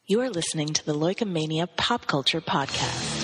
You are listening to the Loikomania Pop Culture Podcast.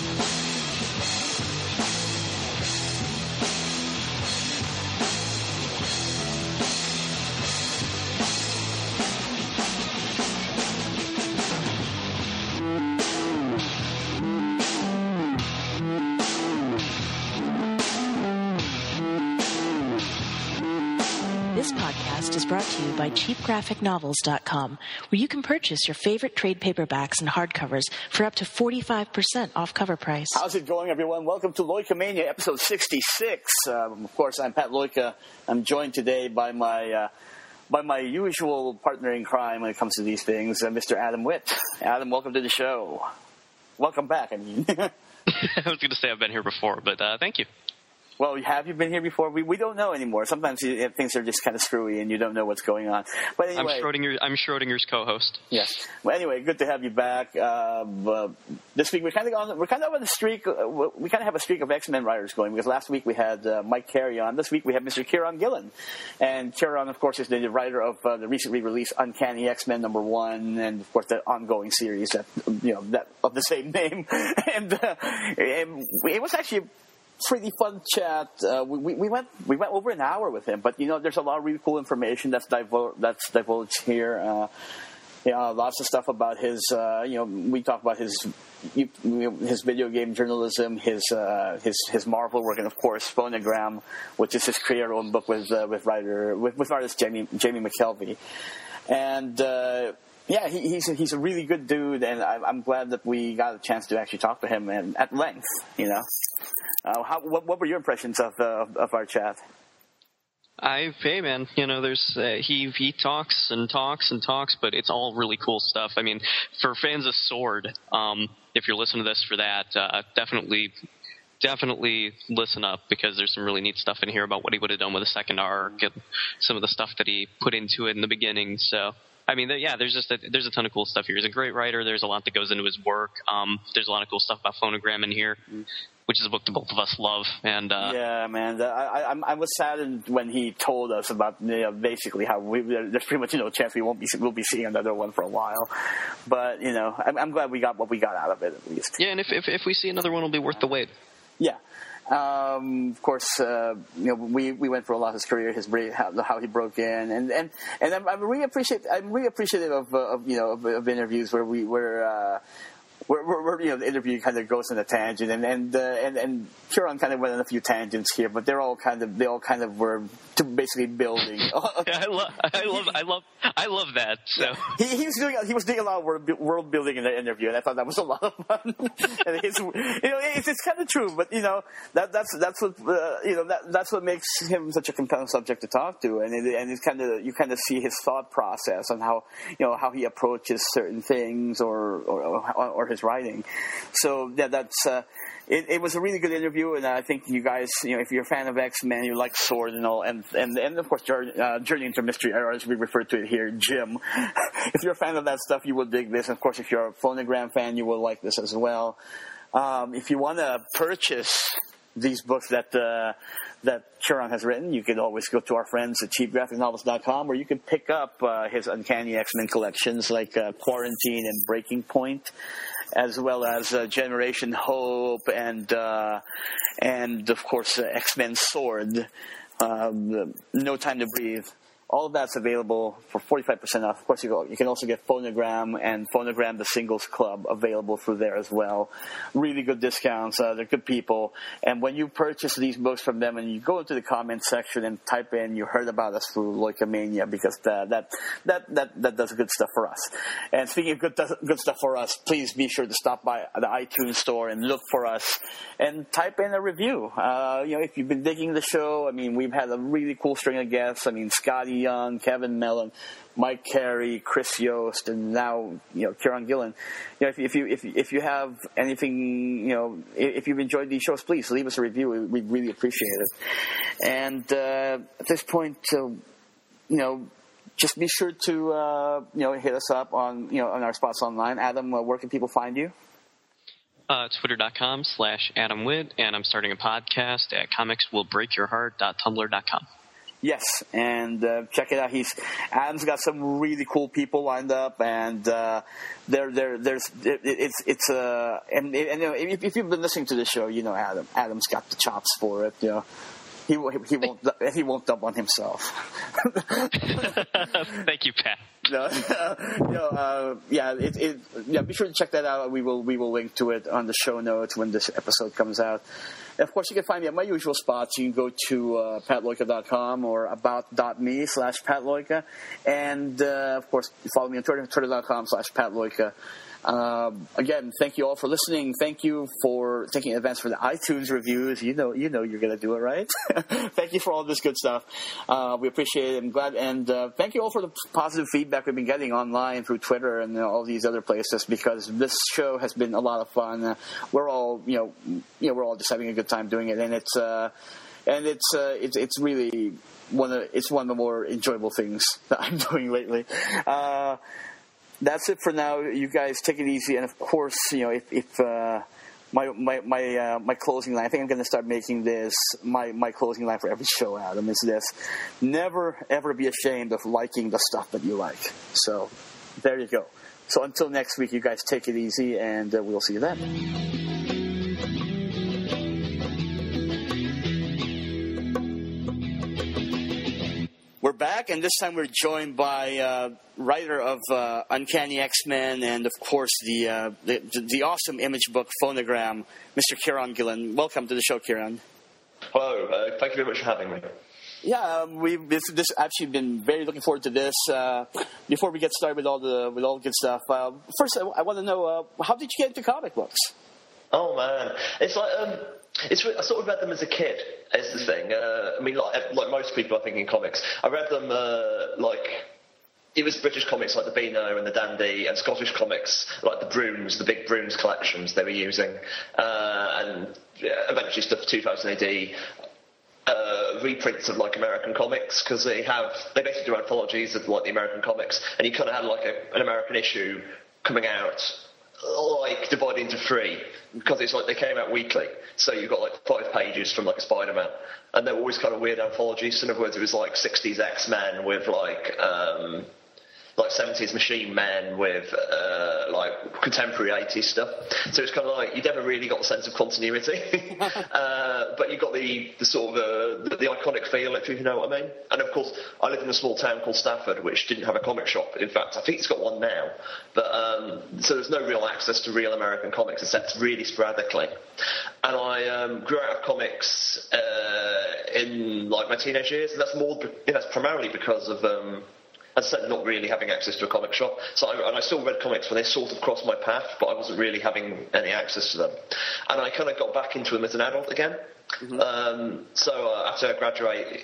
This podcast is brought to you by CheapGraphicNovels.com, where you can purchase your favorite trade paperbacks and hardcovers for up to 45% off cover price. How's it going, everyone? Welcome to Loikomania, episode 66. Of course, I'm Pat Loika. I'm joined today by my usual partner in crime when it comes to these things, Mr. Adam Witt. Adam, welcome to the show. Welcome back, I mean. I was going to say I've been here before, but thank you. Well, have you been here before? We don't know anymore. Sometimes things are just kind of screwy and you don't know what's going on. But anyway, I'm Schrodinger's co-host. Yes. Well, anyway, good to have you back. This week we're kind of on a streak. We kind of have a streak of X-Men writers going because last week we had Mike Carey on. This week we have Mr. Kieron Gillen, and Kieron, of course, is the writer of the recently released Uncanny X-Men #1, and of course the ongoing series that of the same name. And it was actually pretty fun chat. We went over an hour with him, but there's a lot of really cool information that's divulged here. Lots of stuff about his. We talk about his video game journalism, his Marvel work, and of course Phonogram, which is his creator-owned book with artist Jamie McKelvey, and. Yeah, he's a really good dude, and I'm glad that we got a chance to actually talk to him and at length. What were your impressions of our chat? Hey man, there's he talks and talks and talks, but it's all really cool stuff. I mean, for fans of Sword, if you're listening to this for that, definitely listen up because there's some really neat stuff in here about what he would have done with the second arc and some of the stuff that he put into it in the beginning. So. I mean, there's a ton of cool stuff here. He's a great writer. There's a lot that goes into his work. There's a lot of cool stuff about Phonogram in here, which is a book that both of us love. And yeah, man, I was saddened when he told us about basically how there's pretty much no chance we'll be seeing another one for a while. But I'm glad we got what we got out of it at least. Yeah, and if we see another one, it'll be worth the wait. Yeah. Of course, we went for a lot of his career, how he broke in, and I'm really appreciative of interviews where the interview kind of goes on a tangent, and Kieron kind of went on a few tangents here, but they all kind of were basically building. I love that. So he was doing a lot of world building in the interview, and I thought that was a lot of fun. And it's kind of true, but that's what makes him such a compelling subject to talk to, and it's you kind of see his thought process on how he approaches certain things or his writing. So yeah, it was a really good interview, and I think you guys, if you're a fan of X-Men, you like Sword and all, and of course Journey into Mystery, or as we refer to it here, Jim. If you're a fan of that stuff, you will dig this. And of course, if you're a Phonogram fan, you will like this as well. If you want to purchase these books that Kieron has written, you can always go to our friends at CheapGraphicNovels.com, where you can pick up his Uncanny X-Men collections like Quarantine and Breaking Point, as well as Generation Hope and of course X-Men Sword, No Time to Breathe. All of that's available for 45% off. Of course, you can also get Phonogram and Phonogram the Singles Club available through there as well. Really good discounts. They're good people. And when you purchase these books from them and you go into the comment section and type in "you heard about us through Loikomania," because that does good stuff for us. And speaking of good stuff for us, please be sure to stop by the iTunes store and look for us and type in a review. If you've been digging the show, I mean, we've had a really cool string of guests. I mean, Scotty Young, Kevin Mellon, Mike Carey, Chris Yost, and now Kieron Gillen. If you have anything, if you've enjoyed these shows, please leave us a review. We really appreciate it. And at this point, just be sure to hit us up on our spots online. Adam, where can people find you? Twitter.com/AdamWitt, and I'm starting a podcast at comicswillbreakyourheart.tumblr.com. Yes, and check it out. Adam's got some really cool people lined up, and if you've been listening to the show, you know Adam's got the chops for it. You know, he won't dump on himself. Thank you, Pat. Be sure to check that out. We will link to it on the show notes when this episode comes out. And of course, you can find me at my usual spots. You can go to patloika.com or about.me/patloika. And, of course, follow me on Twitter, twitter.com/patloika. Again, thank you all for listening. Thank you for taking advance for the iTunes reviews. You know you're going to do it, right? Thank you for all this good stuff. We appreciate it. I'm glad. And thank you all for the positive feedback we've been getting online through Twitter and all these other places, because this show has been a lot of fun. We're all, we're all just having a good time doing it. And it's really one of the more enjoyable things that I'm doing lately. That's it for now. You guys take it easy, and of course, if my closing line, I think I'm going to start making this my closing line for every show, Adam, is this: never ever be ashamed of liking the stuff that you like. So there you go. So until next week, you guys take it easy, and we'll see you then. We're back, and this time we're joined by writer of Uncanny X-Men and, of course, the awesome image book Phonogram, Mr. Kieran Gillen. Welcome to the show, Kieran. Hello. Thank you very much for having me. Yeah, this actually been very looking forward to this. Before we get started with all the good stuff, first I want to know, how did you get into comic books? Oh man, it's like I sort of read them as a kid. Is the thing. I mean, like most people, I think, in comics, I read them it was British comics like the Beano and the Dandy, and Scottish comics like the Brooms, the big Brooms collections they were using, and eventually stuff 2000 AD. Reprints of like American comics, because they basically do anthologies of like the American comics, and you kind of had like an American issue coming out, like divided into 3, because it's like they came out weekly. So you've got like 5 pages from like a Spider-Man, and they're always kind of weird anthologies. In other words, it was like 60s X-Men with like 70s Machine Men with like contemporary 80s stuff. So it's kind of like you never really got a sense of continuity, but you got the sort of the iconic feel, if you know what I mean. And of course, I live in a small town called Stafford, which didn't have a comic shop. In fact, I think it's got one now. But so there's no real access to real American comics except really sporadically. And I grew out of comics in like my teenage years, and that's primarily because of as I said, not really having access to a comic shop. So I still read comics when they sort of crossed my path, but I wasn't really having any access to them. And I kind of got back into them as an adult again. Mm-hmm. So after I graduated,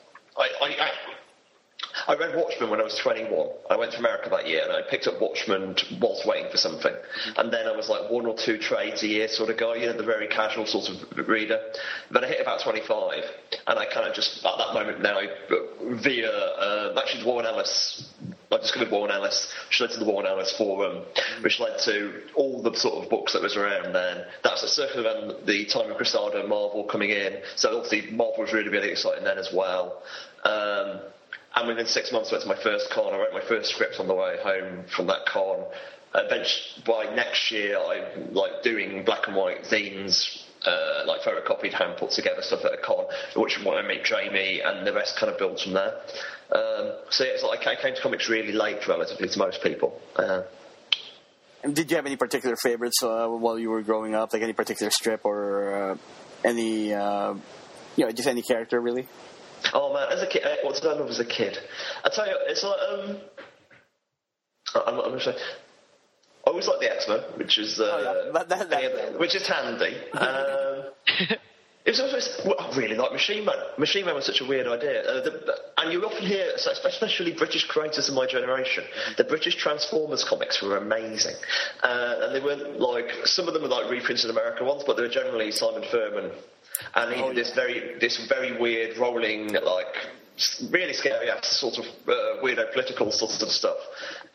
I read Watchmen when I was 21. I went to America that year, and I picked up Watchmen whilst waiting for something. Mm-hmm. And then I was like 1 or 2 trades a year sort of guy, the very casual sort of reader. Then I hit about 25, and I kind of just, at that moment now, via actually Warren Ellis, I discovered Warren Ellis, which led to the Warren Ellis Forum, which led to all the sort of books that was around then. That's a circle around the time of Crusado and Marvel coming in. So obviously Marvel was really, really exciting then as well. And within 6 months, I went to my first con. I wrote my first script on the way home from that con. Eventually, by next year, I'm like doing black and white zines, like photocopied, hand put together stuff at a con, which when I meet Jamie, and the rest kind of builds from there. So yeah, it's like I came to comics really late, relatively to most people. And did you have any particular favorites while you were growing up, like any particular strip or any, just any character really? Oh man, as a kid, what did I love as a kid? I tell you, it's like I'm not going to say. I always liked the X-Men, which is which is handy. It was also, I really like Machine Man. Machine Man was such a weird idea, and you often hear, especially British creators of my generation, the British Transformers comics were amazing, and they weren't like, some of them were like reprinted American ones, but they were generally Simon Furman. And he did this very weird, rolling, like, really scary, sort of weirdo political sort of stuff.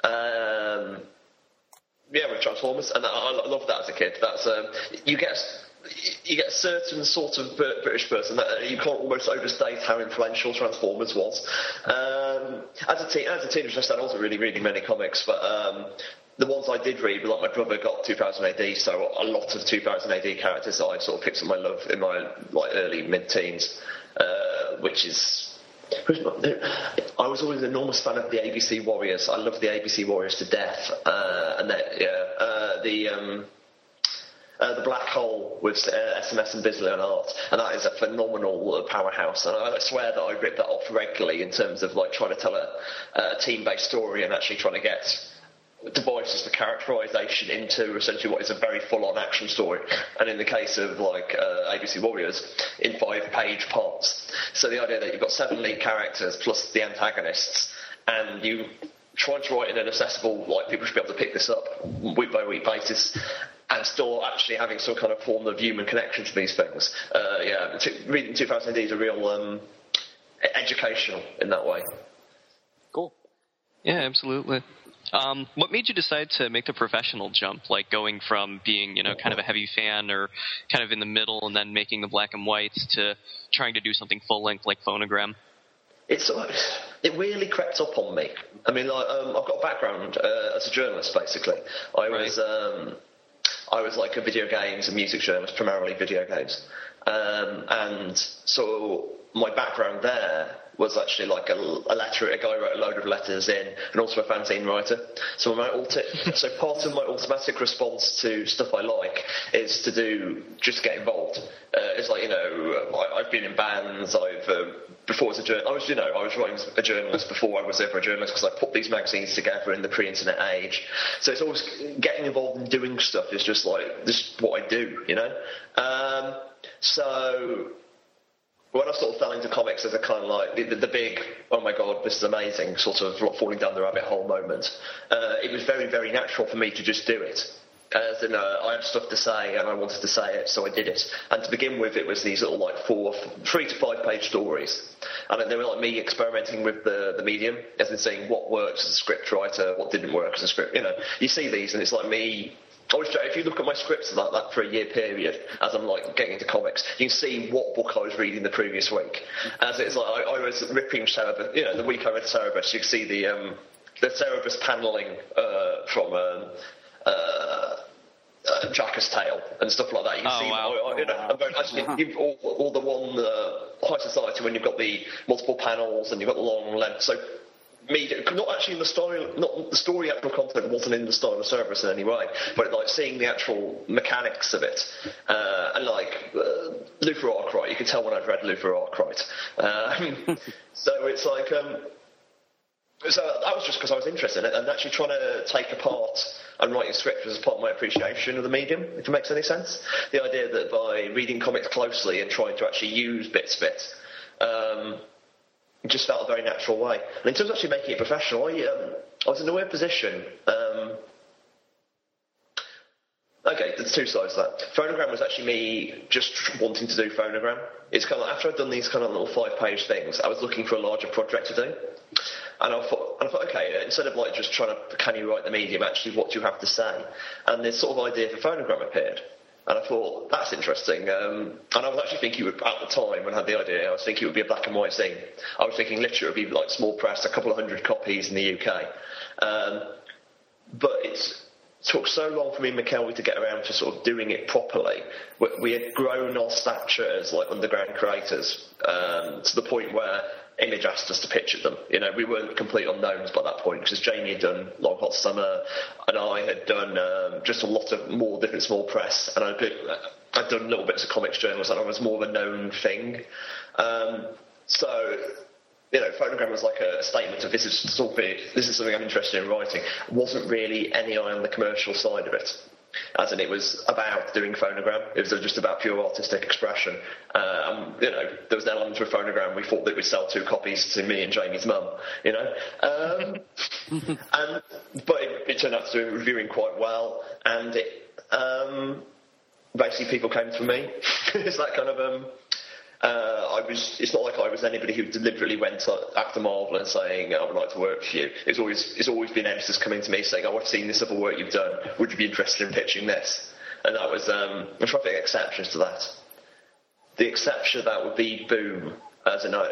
With Transformers, and I loved that as a kid. That's you get a certain sort of British person that you can't almost overstate how influential Transformers was. As a teenager, I wasn't really reading many comics, but the ones I did read, like my brother got 2000 AD, so a lot of 2000 AD characters that I sort of picked up my love in my early mid-teens, which is. I was always an enormous fan of the ABC Warriors. I loved the ABC Warriors to death, the Black Hole with SMS and Bisley and Art, and that is a phenomenal powerhouse. And I swear that I rip that off regularly in terms of like trying to tell a team-based story and actually trying to get devices for characterization into essentially what is a very full-on action story. And in the case of like ABC Warriors, in 5-page parts. So the idea that you've got 7 lead characters plus the antagonists, and you trying to write in an accessible, like people should be able to pick this up week by week basis, and still actually having some kind of form of human connection to these things. Reading 2000 AD is a real educational in that way. Cool. Yeah, absolutely. What made you decide to make the professional jump, like going from being, kind of a heavy fan or kind of in the middle and then making the black and whites to trying to do something full-length like Phonogram? It really crept up on me. I mean, I've got a background as a journalist, basically. I was like a video games and music journalist, primarily video games. And so my background there was actually like a guy wrote a load of letters in, and also a fanzine writer. So part of my automatic response to stuff I like is to just get involved. It's like, I've been in bands, before as a journalist, I was writing a journalist before I was ever a journalist, because I put these magazines together in the pre-internet age. So it's always getting involved in doing stuff is just like, this is what I do, So when I sort of fell into comics as a kind of like the big, oh my god, this is amazing, sort of falling down the rabbit hole moment, it was very, very natural for me to just do it. As in, I had stuff to say and I wanted to say it, so I did it. And to begin with, it was these little like 3 to 5 page stories. And they were like me experimenting with the medium, as in seeing what works as a script writer, what didn't work as a script. You see these and it's like me. If you look at my scripts like that for a year period, as I'm like getting into comics, you can see what book I was reading the previous week. As it's like I was ripping Cerebus, the week I read Cerebus, you can see the Cerebus panelling from Jacka's Tale and stuff like that. You can see, wow. All the one High Society when you've got the multiple panels and you've got the long length. So. Not actually in the story, not the story actual content wasn't in the style of Cerebus in any way, but like seeing the actual mechanics of it, and like Luther Arkwright, you could tell when I'd read Luther Arkwright. So it's like, so that was just because I was interested in it, and actually trying to take apart and writing scripts was part of my appreciation of the medium, if it makes any sense. The idea that by reading comics closely and trying to actually use bits of it, it just felt a very natural way. And in terms of actually making it professional, I was in a weird position. Okay, there's 2 sides to that. Phonogram was actually me just wanting to do Phonogram. It's kind of like, after I'd done these kind of little 5-page things, I was looking for a larger project to do. And I thought, okay, instead of like just trying to, can you write the medium, actually what do you have to say? And this sort of idea for Phonogram appeared. And I thought, that's interesting. And I was actually thinking, at the time when I had the idea, I was thinking it would be a black and white thing. I was thinking literally it would be like small press, a couple of 100 copies in the UK. But it took so long for me and McKelvey to get around to sort of doing it properly. We had grown our stature as like underground creators to the point where Image asked us to pitch at them. We weren't complete unknowns by that point, because Jamie had done Long Hot Summer, and I had done just a lot of more different small press, and I'd done little bits of comics journalism, and I was more of a known thing. So, Phonogram was like a statement of this is something I'm interested in writing. Wasn't really any eye on the commercial side of it. As in, it was about doing Phonogram. It was just about pure artistic expression. There was an element of Phonogram. We thought that we'd sell 2 copies to me and Jamie's mum. But it turned out to do reviewing quite well, and basically people came to me. It's that kind of. It's not like I was anybody who deliberately went after Marvel and saying, I would like to work for you. It's always been editors coming to me saying, I've seen this other work you've done. Would you be interested in pitching this? and that was I'm trying to think exceptions to that. The exception to that would be Boom, as in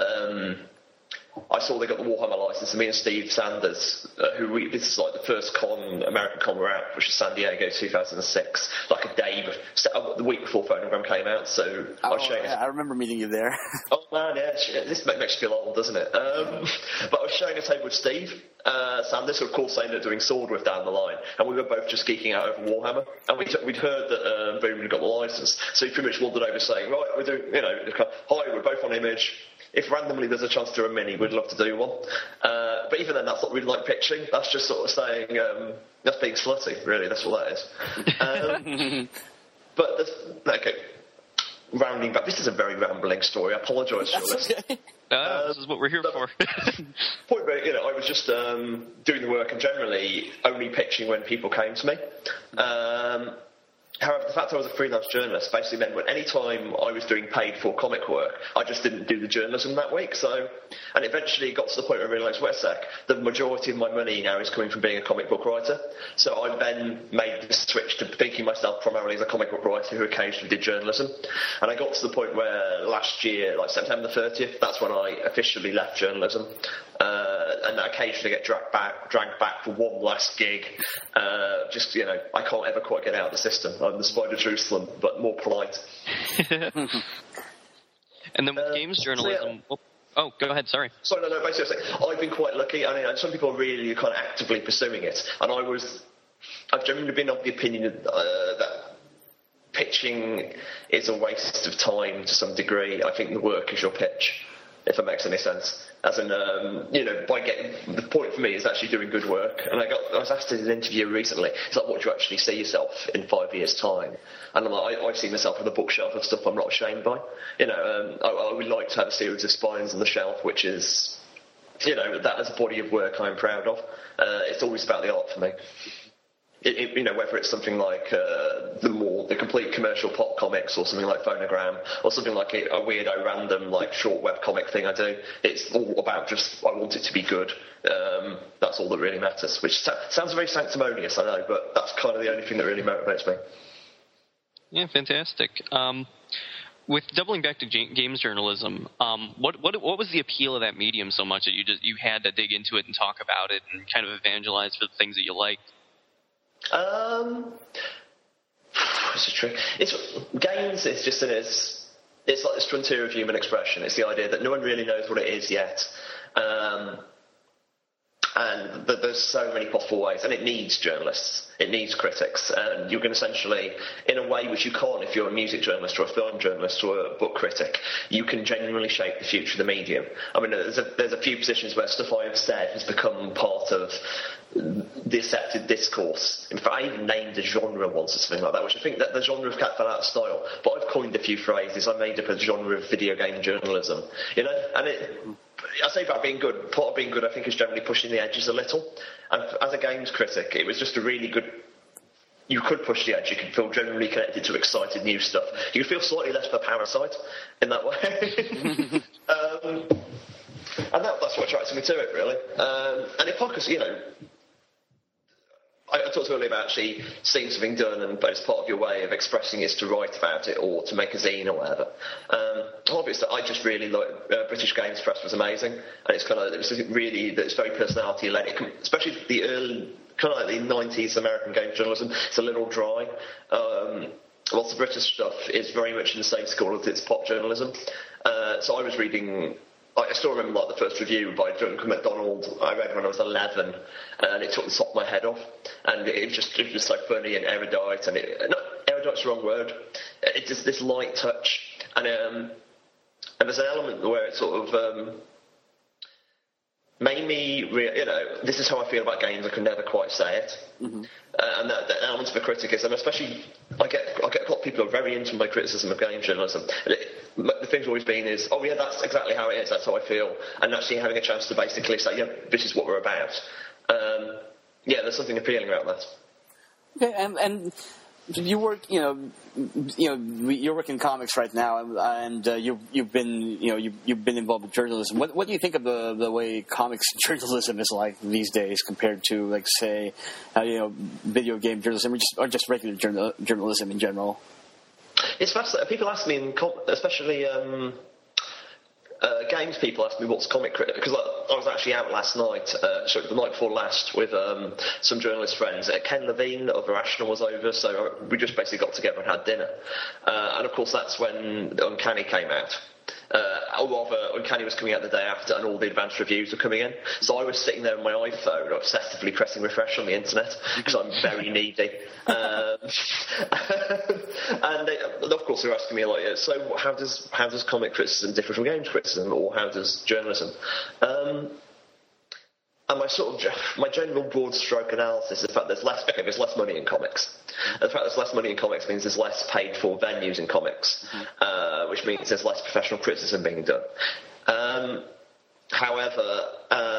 I saw they got the Warhammer license, and me and Steve Sanders, this is like the first American con we're at, which is San Diego 2006, like the week before Phonogram came out, so I was showing I remember meeting you there. Oh man, yeah, this makes you feel old, doesn't it? But I was sharing a table with Steve Sanders, who of course I ended up doing Sword with down the line, and we were both just geeking out over Warhammer, and we'd heard that Boom had got the license, so he pretty much wandered over saying, right, we're doing, hi, we're both on Image. If randomly there's a chance to do a mini, we'd love to do one. But even then, that's not really like pitching. That's just sort of saying, that's being slutty, really. That's what that is. Okay. Rounding back, this is a very rambling story. I apologise for this. Okay. This is what we're here for. Point being, I was just doing the work and generally only pitching when people came to me. However, the fact I was a freelance journalist basically meant that any time I was doing paid-for comic work, I just didn't do the journalism that week. And eventually it got to the point where I realised, wait a sec, the majority of my money now is coming from being a comic book writer. So I then made the switch to thinking myself primarily as a comic book writer who occasionally did journalism. And I got to the point where last year, like September 30th, that's when I officially left journalism. And I occasionally get dragged back for one last gig. I can't ever quite get out of the system. I'm the Spider Jerusalem, but more polite. And then with games journalism... Oh, go ahead, sorry. Sorry, no, basically, I've been quite lucky. I mean, some people are really kind of actively pursuing it. And I've generally been of the opinion that pitching is a waste of time to some degree. I think the work is your pitch, if it makes any sense. As in, by getting the point for me is actually doing good work. And I was asked in an interview recently, it's like, what do you actually see yourself in 5 years' time? And I'm like, I see myself on a bookshelf of stuff I'm not ashamed by. I would like to have a series of spines on the shelf, which is, that as a body of work I'm proud of. It's always about the art for me. Whether it's something like the complete commercial pop comics or something like Phonogram or something like a weirdo random like short web comic thing I do, it's all about just I want it to be good. That's all that really matters, which sounds very sanctimonious, I know, but that's kind of the only thing that really motivates me. Yeah, fantastic. With doubling back to games journalism, what was the appeal of that medium so much that you had to dig into it and talk about it and kind of evangelize for the things that you liked? It's a trick. Games is just it's like this frontier of human expression. It's the idea that no one really knows what it is yet, and that there's so many possible ways, and it needs journalists, it needs critics, and you can essentially, in a way which you can't if you're a music journalist or a film journalist or a book critic, you can genuinely shape the future of the medium. I mean, there's a few positions where stuff I have said has become part of the accepted discourse. In fact, I even named a genre once or something like that, which I think that the genre of cat fell out of style, but I've coined a few phrases. I made up a genre of video game journalism, and I say about being good, part of being good I think is generally pushing the edges a little, and as a games critic it was just a really good, you could push the edge, you could feel generally connected to excited new stuff, you could feel slightly less of a parasite in that way. And that's what attracted me to it really. And hypocrisy, I talked earlier about actually seeing something done and as part of your way of expressing is to write about it or to make a zine or whatever. Obviously, I just really like British Games Press was amazing, and it's very personality led. Especially the early, kind of like the 90s American games journalism. It's a little dry. Lots of British stuff is very much in the same school as its pop journalism. So I was reading. I still remember the first review by Duncan MacDonald I read when I was 11, and it took the top of my head off, and it was so funny and erudite, and erudite's the wrong word. It's just this light touch, and there's an element where it sort of made me, this is how I feel about games. I can never quite say it, and that element of a critic is, and especially I get a lot of people who are very into my criticism of game journalism. The thing's always been is, oh yeah, that's exactly how it is. That's how I feel, and actually having a chance to basically say, yeah, this is what we're about. There's something appealing about that. Okay, and you work, you're working in comics right now, and you've been involved with journalism. What do you think of the way comics journalism is like these days compared to, like, say, video game journalism or just regular journalism in general? It's fascinating. People ask me, especially games people ask me what's comic critic, because I was actually out last night, the night before last, with some journalist friends. Ken Levine of Irrational was over, so we just basically got together and had dinner. And of course that's when Uncanny came out. Or rather, Uncanny was coming out the day after, and all the advanced reviews were coming in. So I was sitting there on my iPhone, obsessively pressing refresh on the internet, because I'm very needy. And of course they were asking me, like, so how does comic criticism differ from games criticism, or how does journalism? And my general broad stroke analysis is the fact there's less money in comics. And the fact there's less money in comics means there's less paid for venues in comics, which means there's less professional criticism being done. However,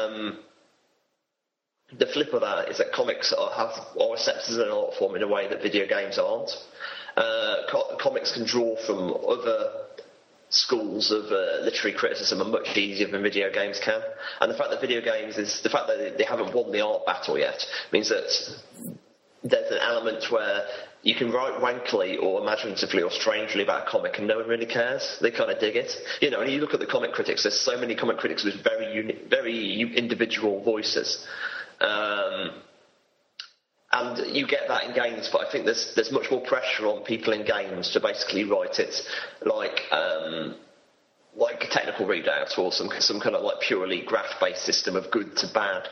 the flip of that is that comics are accepted in an art form in a way that video games aren't. Comics can draw from other schools of literary criticism are much easier than video games can, and the fact that they haven't won the art battle yet means that there's an element where you can write wankily or imaginatively or strangely about a comic and no one really cares. They kind of dig it, and you look at the comic critics, there's so many comic critics with very individual voices, and you get that in games, but I think there's much more pressure on people in games to basically write it like technical readouts or some kind of like purely graph-based system of good to bad.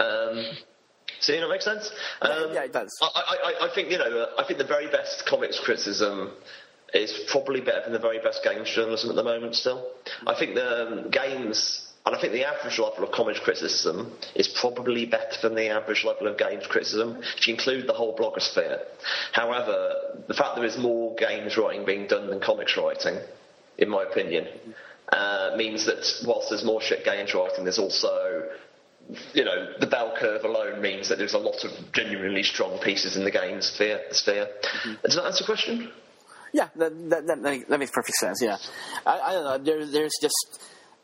So it makes sense? Yeah, it does. I think I think the very best comics criticism is probably better than the very best games journalism at the moment. Still, I think the games. And I think the average level of comics criticism is probably better than the average level of games criticism, if you include the whole blogosphere. However, the fact there is more games writing being done than comics writing, in my opinion, means that whilst there's more shit games writing, there's also, the bell curve alone means that there's a lot of genuinely strong pieces in the games sphere. Does that answer the question? Yeah, that makes perfect sense. Yeah, I don't know. There's just.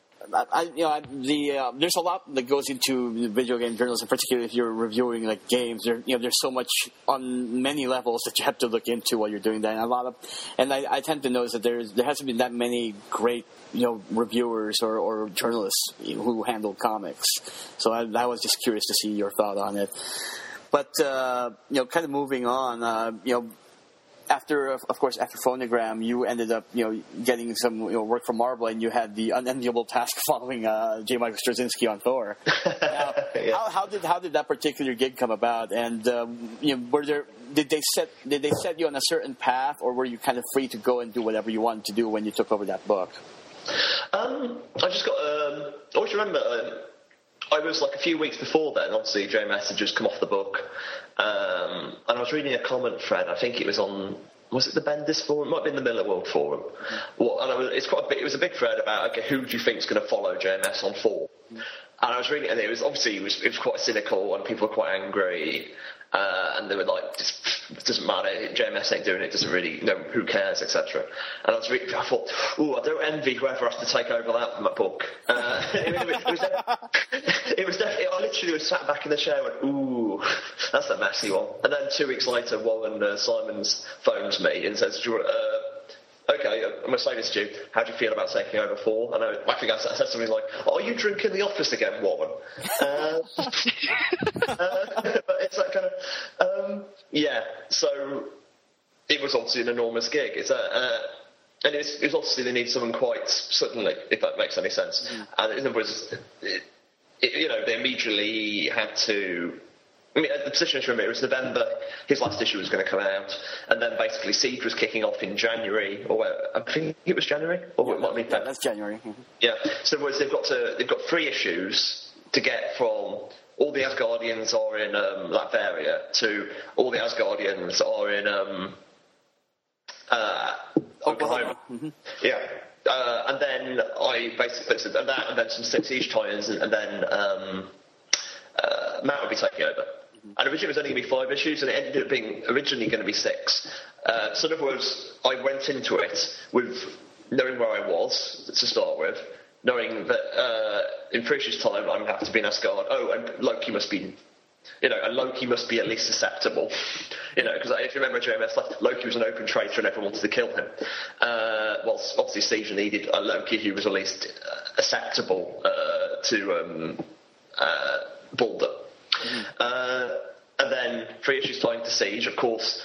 There's a lot that goes into video game journalism, particularly if you're reviewing like games. There's so much on many levels that you have to look into while you're doing that, and I tend to notice that there hasn't been that many great reviewers or journalists who handle comics. So I was just curious to see your thought on it. But kind of moving on, After Phonogram, you ended up, getting some work from Marvel, and you had the unenviable task of following J. Michael Straczynski on Thor. Now, yeah. how did that particular gig come about? And did they set you on a certain path, or were you kind of free to go and do whatever you wanted to do when you took over that book? I just got. I always remember. I was like a few weeks before then. Obviously, JMS had just come off the book. And I was reading a comment thread. I think it was on. Was it the Bendis forum? It might have been the Miller World forum. Well, and it was a big thread about who do you think is going to follow JMS on Thor? And I was reading, and it was quite cynical, and people were quite angry. And they were like, it doesn't matter, JMS ain't doing it, doesn't really, who cares, etc. And I thought, I don't envy whoever has to take over that book. It was definitely, I literally was sat back in the chair and went, ooh, that's a messy one. And then 2 weeks later, Warren Simons phones me and says, okay, I'm going to say this to you. How do you feel about taking over Thor? And I think I said something like, are you drinking the office again, Warren? But it's that kind of... yeah, so it was obviously an enormous gig. It's and it was obviously they need someone quite suddenly, if that makes any sense. And in other words, they immediately had to... I mean, the position is, remember, it was November, his last issue was going to come out, and then basically Siege was kicking off in January, or I think it was January, or it might be that's January. Mm-hmm. Yeah, so they've got 3 issues to get from all the Asgardians are in Latveria to all the Asgardians are in Oklahoma. Mm-hmm. Yeah. And then I basically said that, and then some Siege tie-ins, and then Matt will be taking over. And originally it was only going to be 5 issues, and it ended up being originally going to be 6. So in other words, I went into it with knowing where I was to start with, knowing that in 3 issues' time I'm going to have to be in Asgard. Oh, and Loki must be... and Loki must be at least susceptible, because if you remember JMS, Loki was an open traitor and everyone wanted to kill him. Whilst obviously Siege needed a Loki who was at least acceptable to Balder. And then 3 issues time to Siege, of course.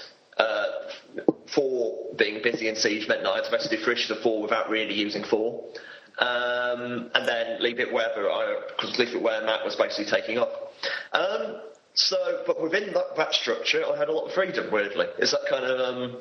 Thor being busy in Siege meant that I had to basically do 3 issues of Thor without really using Thor. And then Leave It Where Matt was basically taking up. But within that structure, I had a lot of freedom. Weirdly, is that kind of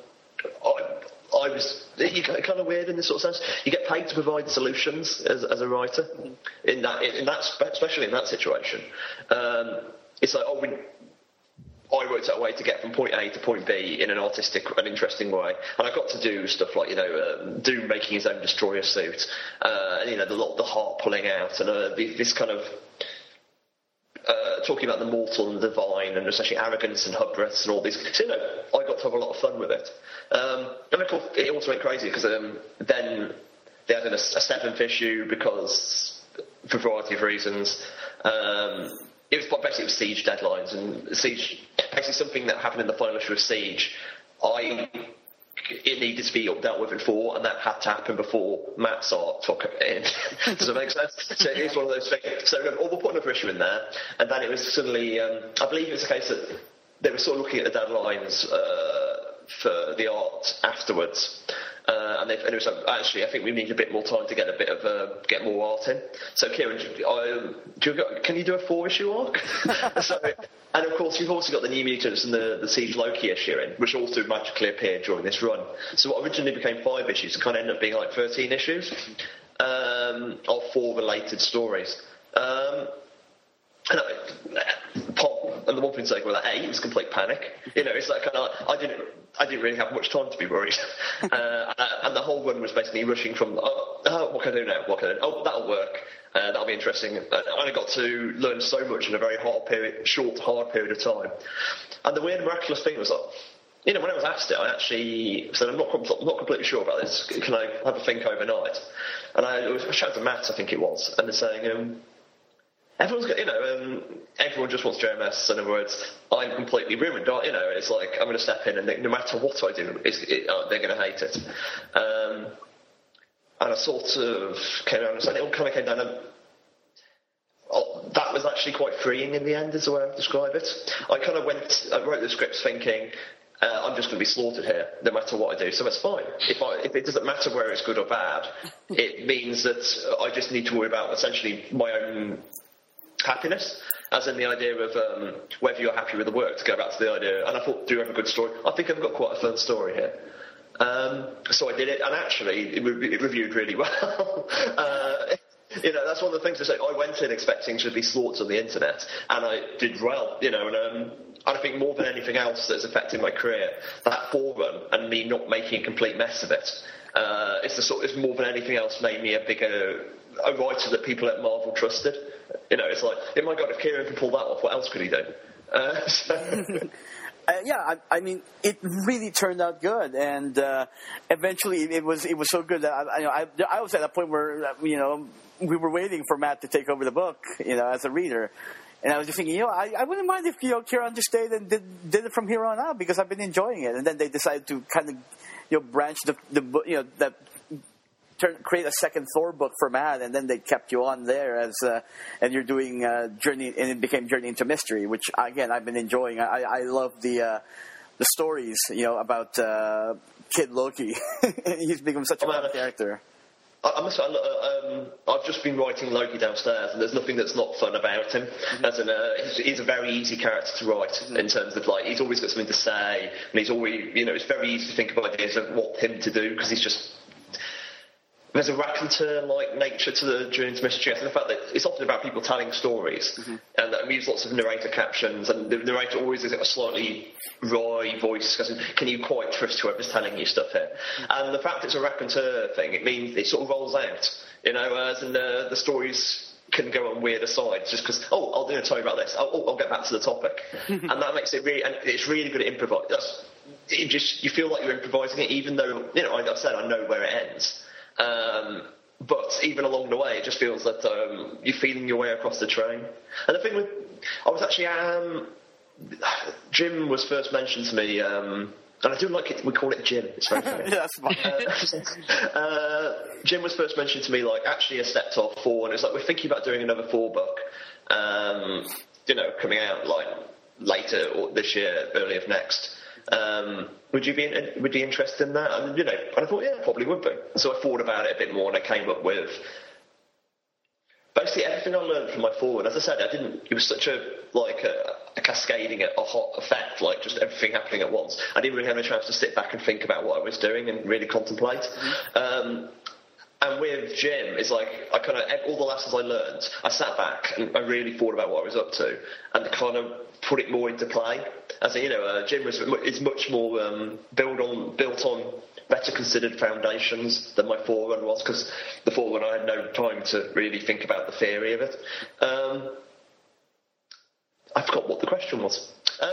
you get kind of weird in this sort of sense. You get paid to provide solutions as a writer in that especially in that situation. It's like I worked out a way to get from point A to point B in an artistic and interesting way, and I got to do stuff like Doom making his own destroyer suit, the heart pulling out, and this kind of. Talking about the mortal and the divine, and especially arrogance and hubris and all these. So, I got to have a lot of fun with it. And of course, it also went crazy because then they added a 7th issue because, for a variety of reasons, it was Siege deadlines, and Siege, basically something that happened in the final issue of Siege, it needed to be dealt with in 4, and that had to happen before Matt's art took it in. Does that make sense? So it's one of those things. So we'll put another issue in there, and then it was suddenly, I believe it was the case that they were sort of looking at the deadlines for the art afterwards. And it was like, actually, I think we need a bit more time to get more art in. So, Kieran, can you do a 4-issue arc? And of course, you've also got the New Mutants and the Siege Loki issue in, which also magically appeared during this run. So what originally became 5 issues kind of ended up being like 13 issues of 4 related stories. And the one thing to say about that, it was complete panic. It's like kind of I didn't really have much time to be worried, and the whole run was basically rushing from what can I do now? What can I do? Oh, that'll work. That'll be interesting. And I got to learn so much in a very hard period of time. And the weird, miraculous thing was that, when I was asked it, I actually said, I'm not completely sure about this. Can I have a think overnight? And I shouted to Matt, I think it was, and they're saying. Everyone's got, everyone just wants JMS. In other words, I'm completely ruined. It's like I'm going to step in, and no matter what I do, they're going to hate it. And I sort of came down, and it all kind of came down. And that was actually quite freeing in the end, is the way I would describe it. I wrote the scripts thinking, I'm just going to be slaughtered here, no matter what I do. So that's fine. If it doesn't matter whether it's good or bad, it means that I just need to worry about essentially my own happiness, as in the idea of whether you're happy with the work, to go back to the idea. And I thought, do you have a good story? I think I've got quite a fun story here. So I did it, and actually it reviewed really well. That's one of the things to say. I went in expecting to be slaughtered on the internet, and I did well, and I think more than anything else that's affected my career, that forerun and me not making a complete mess of it, it's more than anything else made me a writer that people at Marvel trusted. It's like, oh my God, if Kieran can pull that off, what else could he do? I mean, it really turned out good, and eventually it was so good that I was at a point where we were waiting for Matt to take over the book, as a reader, and I was just thinking, I wouldn't mind if Kieran just stayed and did it from here on out, because I've been enjoying it. And then they decided to kind of branch the book, that. Create a second Thor book for Matt, and then they kept you on there and you're doing Journey, and it became Journey into Mystery, which again I've been enjoying. I love the stories, about Kid Loki. He's become such a fun character. I must say, I've just been writing Loki downstairs, and there's nothing that's not fun about him. As in, he's a very easy character to write, in terms of he's always got something to say, and he's always, it's very easy to think of ideas of what him to do, because he's just. There's a raconteur-like nature to the Journey to Mystery, and the fact that it's often about people telling stories, and we use lots of narrator captions, and the narrator always has a slightly wry voice, because can you quite trust whoever's telling you stuff here? And the fact it's a raconteur thing, it means it sort of rolls out, as in the stories can go on weird asides just because, I'll do a tell you about this. I'll get back to the topic. And that makes it really, and it's really good at improvise. You feel like you're improvising it, even though, like I said, I know where it ends. But even along the way, it just feels that you're feeling your way across the train. And the thing with, I was actually, Jim was first mentioned to me, and I do like it, we call it Jim. It's very funny. Yeah, that's fine. Jim was first mentioned to me, like, actually a stepped off 4, and it's like, we're thinking about doing another 4 book, coming out, like, later or this year, early of next. Would you be interested in that? And I thought, yeah, probably would be. So I thought about it a bit more, and I came up with basically everything I learned from my 4. And as I said, it was such a cascading, a hot effect, like just everything happening at once. I didn't really have a chance to sit back and think about what I was doing and really contemplate. And with Jim, it's like I kind of all the lessons I learned, I sat back and I really thought about what I was up to and kind of put it more into play. As Jim is much more built on better considered foundations than my 4 was, because the 4 I had no time to really think about the theory of it. I forgot what the question was.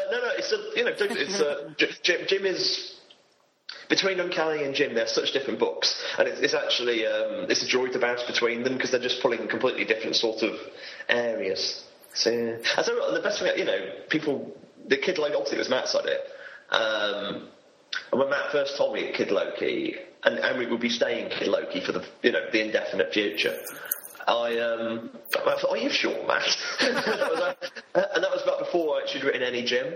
Jim is. Between Uncanny and Jim, they're such different books, and it's actually it's a joy to bounce between them because they're just pulling completely different sort of areas. So, the best thing, the Kid Loki, obviously it was Matt's idea, and when Matt first told me Kid Loki, and we would be staying Kid Loki for the indefinite future, I thought, are you sure, Matt? And that was about before I actually written any Jim.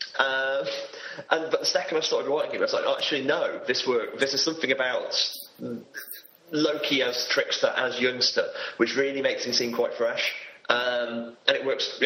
But the second I started writing it, I was like, actually, no, this is something about Loki as trickster, as youngster, which really makes him seem quite fresh. And it works,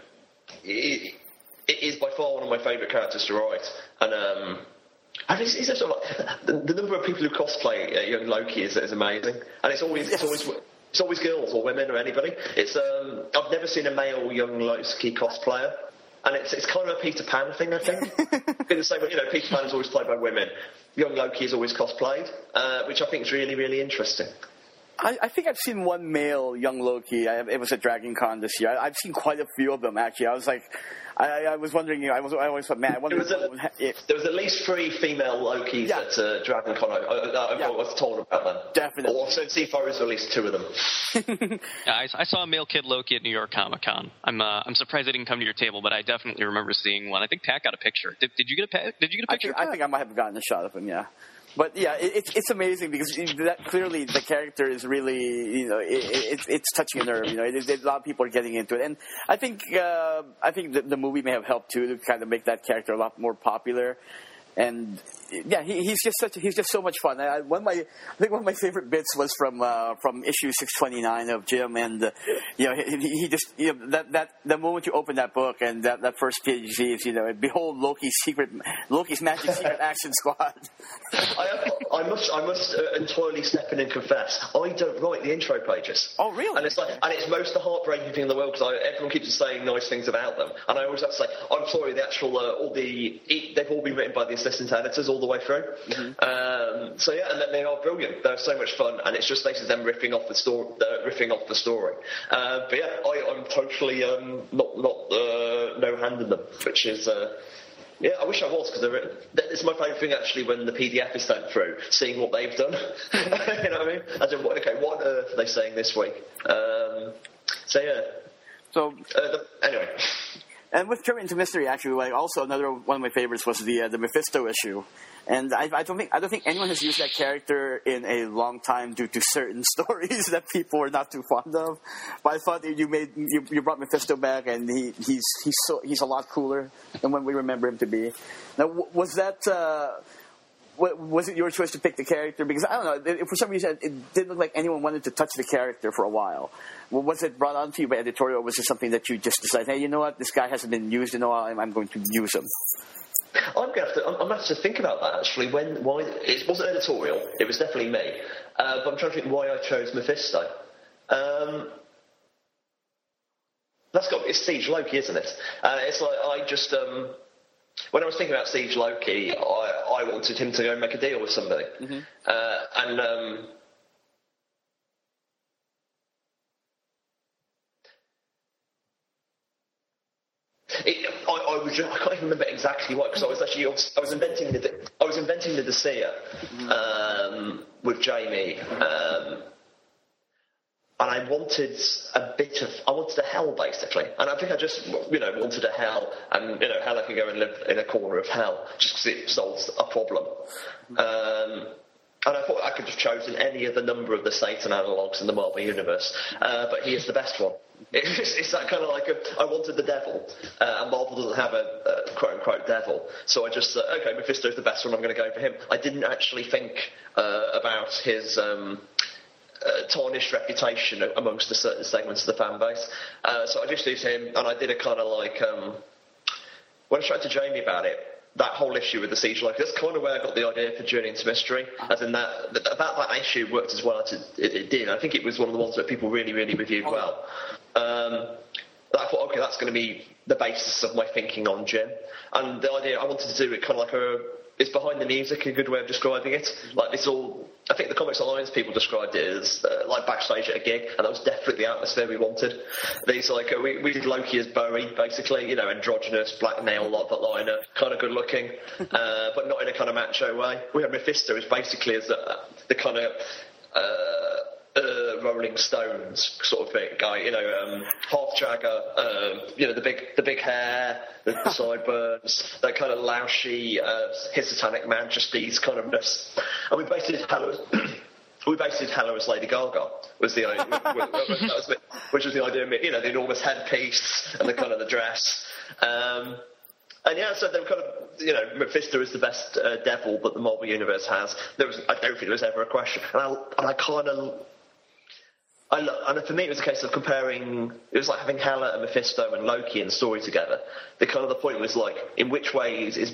it is by far one of my favourite characters to write. And it's sort of the number of people who cosplay young Loki is amazing. And it's always girls or women or anybody. I've never seen a male young Loki cosplayer. And it's kind of a Peter Pan thing, I think. In the same way, Peter Pan is always played by women. Young Loki is always cosplayed, which I think is really, really interesting. I think I've seen one male young Loki. It was at Dragon Con this year. I've seen quite a few of them, actually. I was like, I was wondering, I always thought, man, I wonder there was at least 3 female Lokis at Dragon Con. I was told about them. Definitely. Also, C4 was at least 2 of them. I saw a male Kid Loki at New York Comic Con. I'm surprised I didn't come to your table, but I definitely remember seeing one. I think Pat got a picture. Did you get a picture? I think I might have gotten a shot of him, yeah. But yeah, it's amazing because clearly the character is really, it's touching a nerve. A lot of people are getting into it, and I think the movie may have helped too to kind of make that character a lot more popular. And yeah, he's just so much fun. I think one of my favorite bits was from issue 629 of Jim, and he just the moment you open that book and that first page you see is behold Loki's Magic Secret Action Squad. I must entirely step in and confess I don't write the intro pages. Oh really? And it's most the heartbreaking thing in the world because everyone keeps saying nice things about them, and I always have to say I'm sorry. The actual they've all been written by the assistant editors all the way through. Mm-hmm. And then they are brilliant. They're so much fun, and it's just basically them riffing off the story. But yeah, I'm totally not no hand in them, which is. Yeah, I wish I was, because it's my favourite thing actually when the PDF is sent through, seeing what they've done. You know what I mean? As in, what on earth are they saying this week? So yeah. So anyway. And with Trivia into Mystery, actually, also another one of my favorites was the Mephisto issue, and I don't think anyone has used that character in a long time due to certain stories that people are not too fond of. But I thought you brought Mephisto back, and he's a lot cooler than when we remember him to be. Now, was that? Was it your choice to pick the character? Because I don't know, for some reason it didn't look like anyone wanted to touch the character for a while. Was it brought on to you by editorial, or was it something that you just decided, hey, you know what, this guy hasn't been used in a while, I'm going to use him? I'm going to have to think about that, actually. Why it wasn't editorial, it was definitely me. But I'm trying to think why I chose Mephisto. It's Siege Loki, isn't it? It's like I just... when I was thinking about Siege Loki, I wanted him to go and make a deal with somebody. Mm-hmm. I can't even remember exactly what, because I was inventing the Desir with Jamie, and I wanted a hell, basically. And I think I just, wanted a hell, and, hell I could go and live in a corner of hell, just because it solves a problem. And I thought I could have chosen any of the number of the Satan analogues in the Marvel Universe, but he is the best one. It's that kind of like I wanted the devil, and Marvel doesn't have a quote-unquote devil, so I just thought, okay, Mephisto's the best one, I'm going to go for him. I didn't actually think about his tarnished reputation amongst the certain segments of the fan base, so I just used him, and I did a kind of like, when I spoke to Jamie about it, that whole issue with the Siege Loki, that's kind of where I got the idea for Journey into Mystery, as in that issue worked as well as it did. I think it was one of the ones that people really, really reviewed well. I thought, okay, that's going to be the basis of my thinking on Jim. And the idea, I wanted to do it kind of like it's behind the music, a good way of describing it. Like this all, I think the Comics Alliance people described it as like backstage at a gig, and that was definitely the atmosphere we wanted. These like we did Loki as Bowie, basically, androgynous, black nail liner, kind of good looking, but not in a kind of macho way. We had Mephisto as basically as the kind of Rolling Stones sort of thing guy, half Jagger, the big hair, the sideburns, that kind of lousy, his satanic majesties kind of ness. And we basically did Hella as Lady Gaga was the idea, which was the idea, the enormous headpiece and the kind of the dress. And yeah, so they were kind of, Mephisto is the best devil that the Marvel Universe has. I don't think there was ever a question. And for me, it was a case of comparing. It was like having Hela and Mephisto and Loki in the story together. The point was like, in which ways is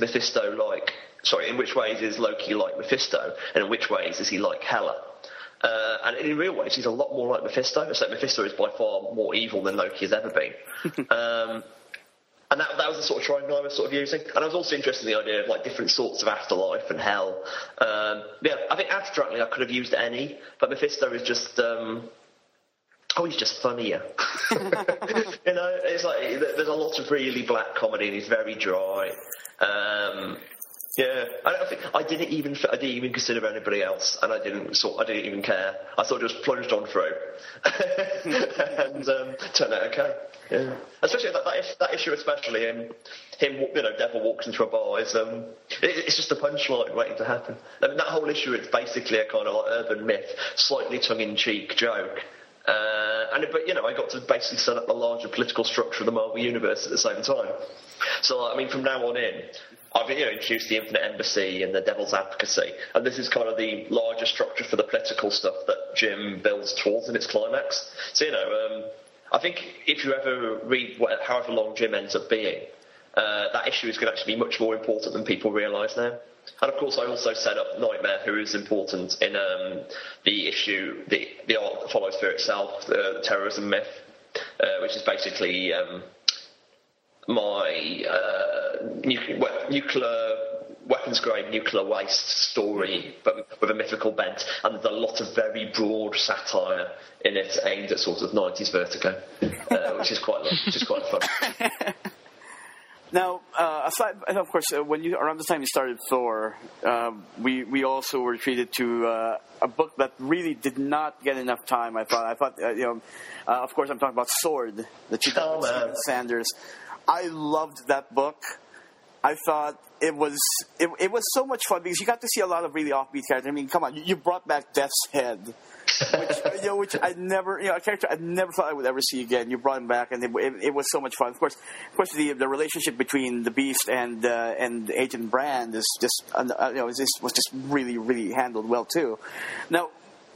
Loki like Mephisto, and in which ways is he like Hela? And in real ways, he's a lot more like Mephisto. So Mephisto is by far more evil than Loki has ever been. And that was the sort of triangle I was sort of using. And I was also interested in the idea of like different sorts of afterlife and hell. I think abstractly I could have used any, but Mephisto is just. He's just funnier. It's like there's a lot of really black comedy, and he's very dry. I didn't even consider anybody else, and I didn't even care. I sort of just plunged on through, and turned out okay. Yeah, especially that issue, especially him. Devil walks into a bar. It's just a punchline waiting to happen. I mean, that whole issue, it's basically a kind of like urban myth, slightly tongue-in-cheek joke. I got to basically set up the larger political structure of the Marvel Universe at the same time. So, I mean, from now on in, I've introduced the Infinite Embassy and the Devil's Advocacy, and this is kind of the larger structure for the political stuff that Jim builds towards in its climax. So, I think if you ever read however long Jim ends up being, that issue is going to actually be much more important than people realise now. And of course, I also set up Nightmare, who is important in the issue, the art that follows through itself, the terrorism myth, which is basically my nuclear weapons-grade nuclear waste story, but with a mythical bent, and there's a lot of very broad satire in it aimed at sort of 90s Vertigo, which is quite fun. Now, aside, and of course, around the time you started Thor, we also were treated to a book that really did not get enough time. I thought, of course, I'm talking about Sword, the Chief Sanders. I loved that book. I thought it was so much fun because you got to see a lot of really offbeat characters. I mean, come on, you brought back Death's Head. Which I never, a character I never thought I would ever see again. You brought him back, and it was so much fun. Of course, the relationship between the Beast and Agent Brand is just, was just really, really handled well too. Now,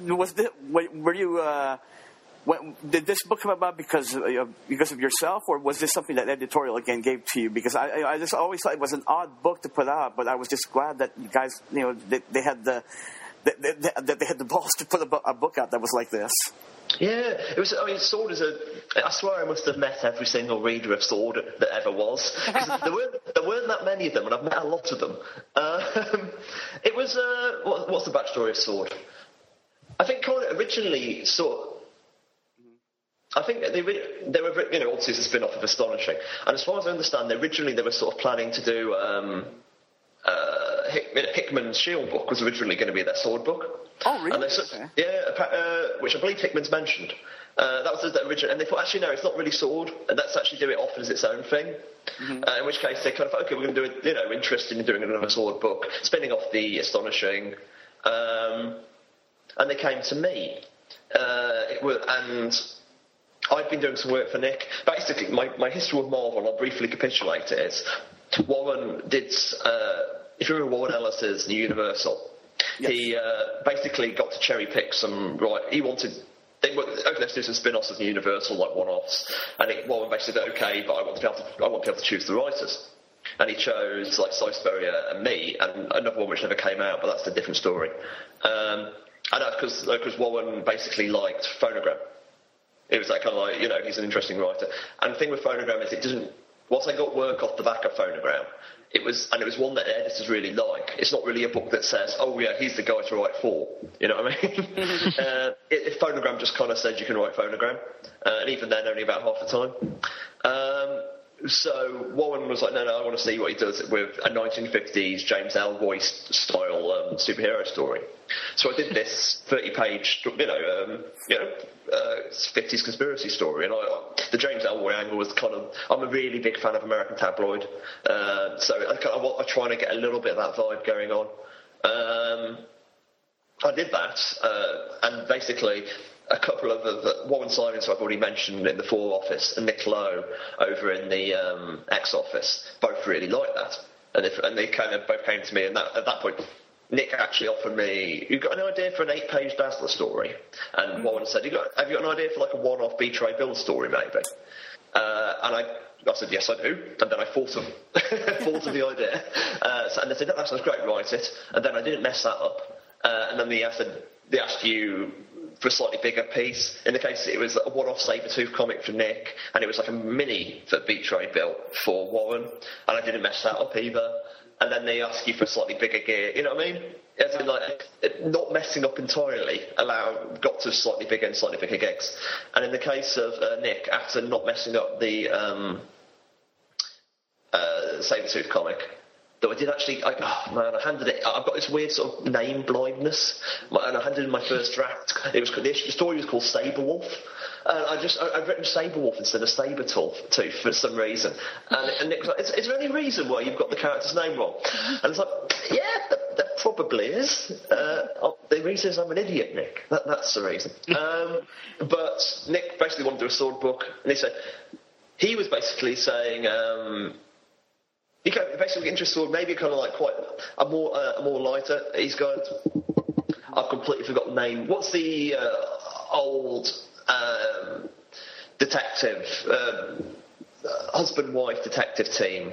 did this book come about because of yourself, or was this something that editorial again gave to you? Because I just always thought it was an odd book to put out, but I was just glad that you guys, they had the. That they had the balls to put a book out that was like this. Yeah, it was. I mean, Sword is I swear I must have met every single reader of Sword that ever was. There weren't that many of them, and I've met a lot of them. It was. What's the backstory of Sword? I think originally I think they were, obviously it's a spin-off of Astonishing. And as far as I understand, originally they were sort of planning to do Hickman's Shield book was originally going to be their sword book. Oh, really? And they, which I believe Hickman's mentioned. That was the original, and they thought, actually, no, it's not really sword, and let's actually do it off as its own thing. In which case they kind of thought, okay, we're going to do it, interested in doing another sword book, spinning off the Astonishing, and they came to me. And I'd been doing some work for Nick. Basically, my history with Marvel, I'll briefly capitulate it, is Warren did, if you remember Warren Ellis's New Universal, yes. He basically got to cherry pick some, he wanted, let's do some spin-offs of Universal, like one-offs, and Warren basically said, okay, but I want to be able to choose the writers. And he chose, like, Cy Spurrier and me, and another one which never came out, but that's a different story. And that's because Warren basically liked Phonogram. It was that kind of like, he's an interesting writer. And the thing with Phonogram is it doesn't, once I got work off the back of Phonogram, it was one that editors really like. It's not really a book that says, oh yeah, he's the guy to write for. You know what I mean? Phonogram just kind of says you can write Phonogram, and even then only about half the time. So Warren was like, no, I want to see what he does with a 1950s James Ellroy style superhero story. So I did this 30-page, 50s conspiracy story, and the James Ellroy angle was I'm a really big fan of American Tabloid, so I'm trying to get a little bit of that vibe going on. I did that, and basically a couple of Warren Simons, who I've already mentioned in the 4 office, and Nick Lowe over in the X office, both really liked that, and they kind of both came to me, and at that point Nick actually offered me, "You got an idea for an 8-page Dazzler story?" And Warren said, "Have you got an idea for like a one-off Beach-Ray Bill story, maybe?" And I said, "Yes, I do." And then I thought of the idea. And they said, "That sounds great, write it." And then I didn't mess that up. And then they asked you for a slightly bigger piece. In the case, it was a one-off Sabretooth comic for Nick, and it was like a mini for Beach-Ray Bill for Warren. And I didn't mess that up either. And then they ask you for slightly bigger gear, you know what I mean? As in, like, not messing up entirely, got to slightly bigger gigs. And in the case of Nick, after not messing up the Sabretooth comic, though I did actually, I handed it, I've got this weird sort of name blindness, and I handed in my first draft. The story was called Saberwolf. I've written Saberwolf instead of Sabertooth for some reason. And Nick's like, is there any reason why you've got the character's name wrong? And it's like, yeah, there probably is. The reason is I'm an idiot, Nick. That's the reason. But Nick basically wanted to do a sword book, and he was basically saying, he basically interested, maybe kind of like quite a more lighter. He's going, I've completely forgotten the name. What's the old detective, husband-wife detective team?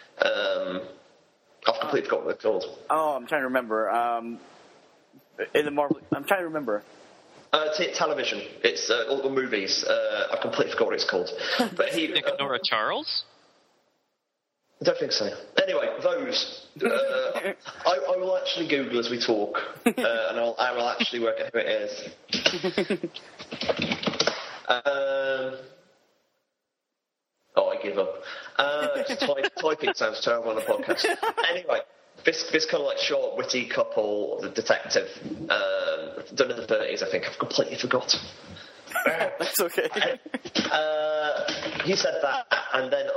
I've completely forgotten what they're called. Oh, I'm trying to remember. In the Marvel, I'm trying to remember. Television. It's all the movies. I've completely forgot what it's called. But Nick and Nora Charles? I don't think so. Anyway, those. I will actually Google as we talk, and I will actually work out who it is. I give up. Typing sounds terrible on a podcast. Anyway, this kind of like short, witty couple, the detective, done in the 30s, I think. I've completely forgotten. That's okay. He said that, and then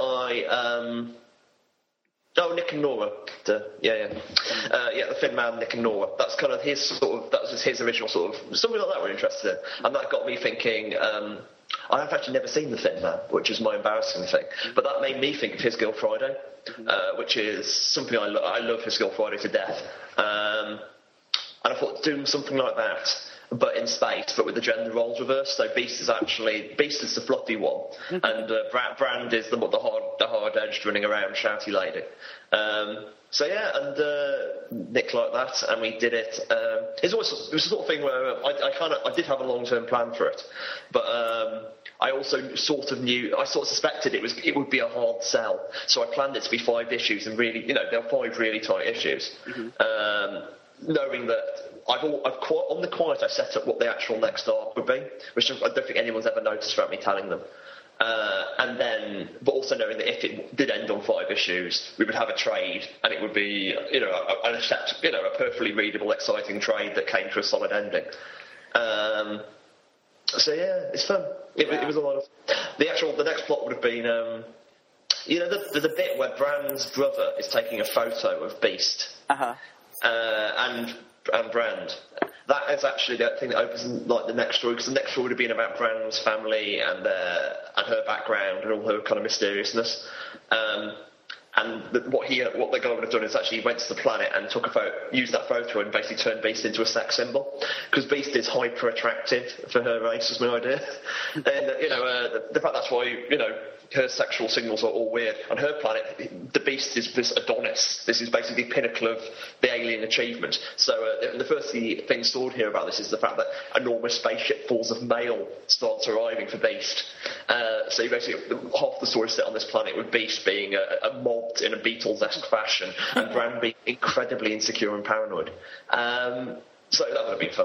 Nick and Nora. The Thin Man, Nick and Nora. That's kind of his sort of. That was his original sort of something like that we're interested in, and that got me thinking. I have actually never seen The Thin Man, which is my embarrassing thing, but that made me think of His Girl Friday, which is something I love His Girl Friday to death, and I thought doing something like that, but in space, but with the gender roles reversed. So Beast is the fluffy one, and Brand is the hard-edged running around shouty lady. Nick liked that, and we did it. It was the sort of thing where I did have a long-term plan for it, but I also sort of suspected it would be a hard sell. So I planned it to be 5 issues, and really, there are 5 really tight issues. knowing that I've on the quiet I set up what the actual next arc would be, which I don't think anyone's ever noticed without me telling them. But also knowing that if it did end on 5 issues, we would have a trade, and it would be, a perfectly readable, exciting trade that came to a solid ending. So yeah, it's fun. It was a lot of. The next plot would have been, there's a bit where Bran's brother is taking a photo of Beast. And Brand. That is actually the thing that opens the next story, because the next story would have been about Brand's family and her background and all her kind of mysteriousness. And what the guy would have done is actually went to the planet and used that photo and basically turned Beast into a sex symbol, because Beast is hyper attractive for her race, was my idea. And the fact that's why her sexual signals are all weird. On her planet, the Beast is this Adonis. This is basically the pinnacle of the alien achievement. So the first thing stored here about this is the fact that enormous spaceshipfuls of mail starts arriving for Beast. So you basically, half the story set on this planet with Beast being a mobbed in a Beatles-esque fashion, and Bran being incredibly insecure and paranoid. So that would have been fun.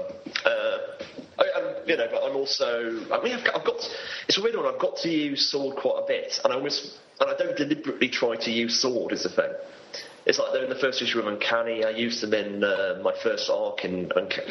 But I'm also. I've got. It's a weird one. I've got to use sword quite a bit, and I don't deliberately try to use sword as a thing. It's like they're in the first issue of Uncanny. I used them in my first arc in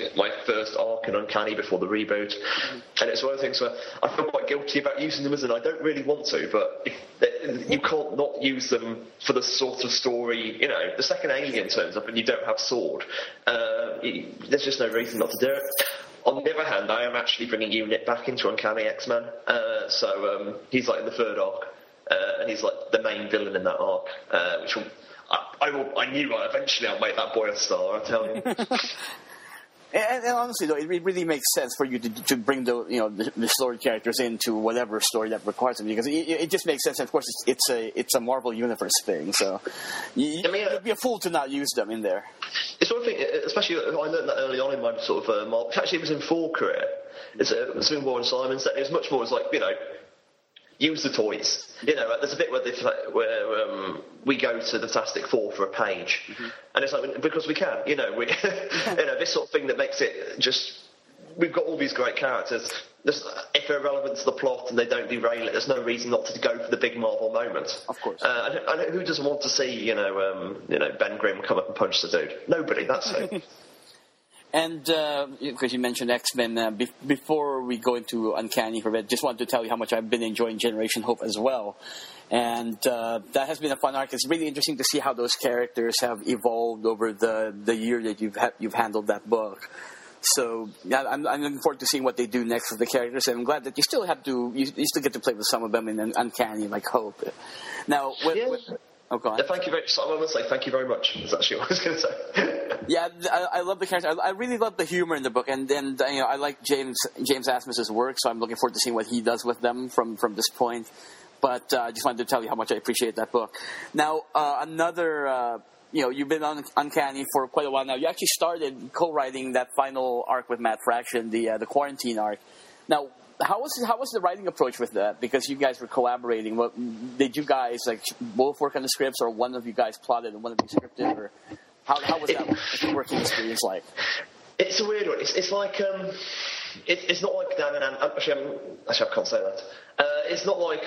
Uncanny before the reboot, and it's one of the things where I feel quite guilty about using them, and I don't really want to, but you can't not use them for the sort of story. The second Alien turns up and you don't have sword, there's just no reason not to do it. On the other hand, I am actually bringing Unit back into Uncanny X-Men, so he's like in the third arc, and he's like the main villain in that arc, which will. I knew eventually I'll make that boy a star, I tell you. and honestly, though, it really makes sense for you to bring the story characters into whatever story that requires them, because it just makes sense. And of course, it's a Marvel Universe thing, so you'd be a fool to not use them in there. It's one thing, especially I learned that early on in my sort of Marvel. Actually, it was in Full career. It's been Warren Simons. It was much more as like use the toys. There's a bit where we go to the Fantastic Four for a page, and it's like because we can. This sort of thing that makes it just. We've got all these great characters. If they're relevant to the plot and they don't derail it, there's no reason not to go for the big Marvel moment. Of course. And who doesn't want to see Ben Grimm come up and punch the dude? Nobody. That's it. And because you mentioned X-Men, before we go into Uncanny for a bit, just wanted to tell you how much I've been enjoying Generation Hope as well. And that has been a fun arc. It's really interesting to see how those characters have evolved over the year that you've handled that book. So yeah, I'm looking forward to seeing what they do next with the characters, and I'm glad that you still get to play with some of them in Uncanny, like Hope. Now, oh, go on. Yeah, thank you very much. I want to say thank you very much. That's actually what I was going to say. Yeah, I love the character. I really love the humor in the book, and I like James Asmus's work, so I'm looking forward to seeing what he does with them from this point. But I just wanted to tell you how much I appreciate that book. Now, another. You've been on Uncanny for quite a while now. You actually started co-writing that final arc with Matt Fraction, the Quarantine arc. Now, how was the writing approach with that? Because you guys were collaborating. Did you guys both work on the scripts, or one of you guys plotted and one of you scripted, or how was that working experience like? It's a weird one. It's like it's not like Dan and Anne. Actually, I can't say that. It's not like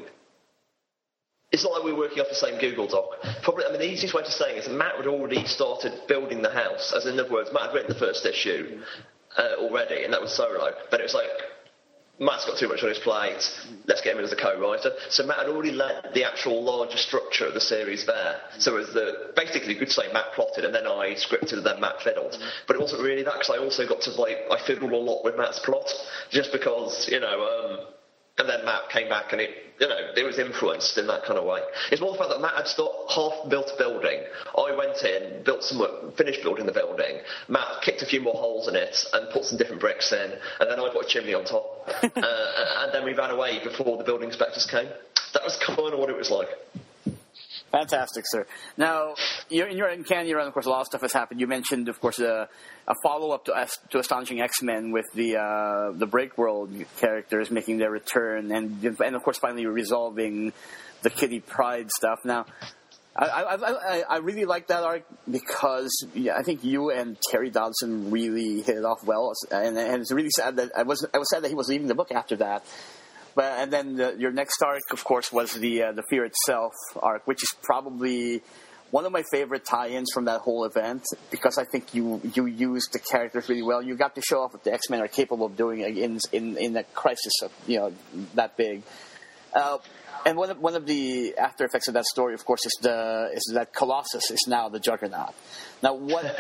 It's not like we're working off the same Google Doc. Probably, the easiest way to say it is that Matt had already started building the house. As in other words, Matt had written the first issue already, and that was solo. But it was like, Matt's got too much on his plate, let's get him in as a co-writer. So Matt had already let the actual larger structure of the series there. So it was basically you could say Matt plotted and then I scripted and then Matt fiddled. But it wasn't really that, because I also got to, I fiddled a lot with Matt's plot, just because, and then Matt came back and it was influenced in that kind of way. It's more the fact that Matt had half built a building. I went in, finished building the building. Matt kicked a few more holes in it and put some different bricks in, and then I put a chimney on top. And then we ran away before the building inspectors came. That was kind of what it was like. Fantastic, sir. Now, in your Uncanny run, of course, a lot of stuff has happened. You mentioned, of course, a follow-up to Astonishing X-Men with the Break World characters making their return, and of course, finally resolving the Kitty Pryde stuff. Now, I really like that arc because I think you and Terry Dodson really hit it off well, and it's really sad that I was sad that he was leaving the book after that. But and then your next arc, of course, was the Fear Itself arc, which is probably one of my favorite tie-ins from that whole event because I think you used the characters really well. You got to show off what the X-Men are capable of doing in a crisis of, that big. And one of the after effects of that story, of course, is that Colossus is now the Juggernaut. Now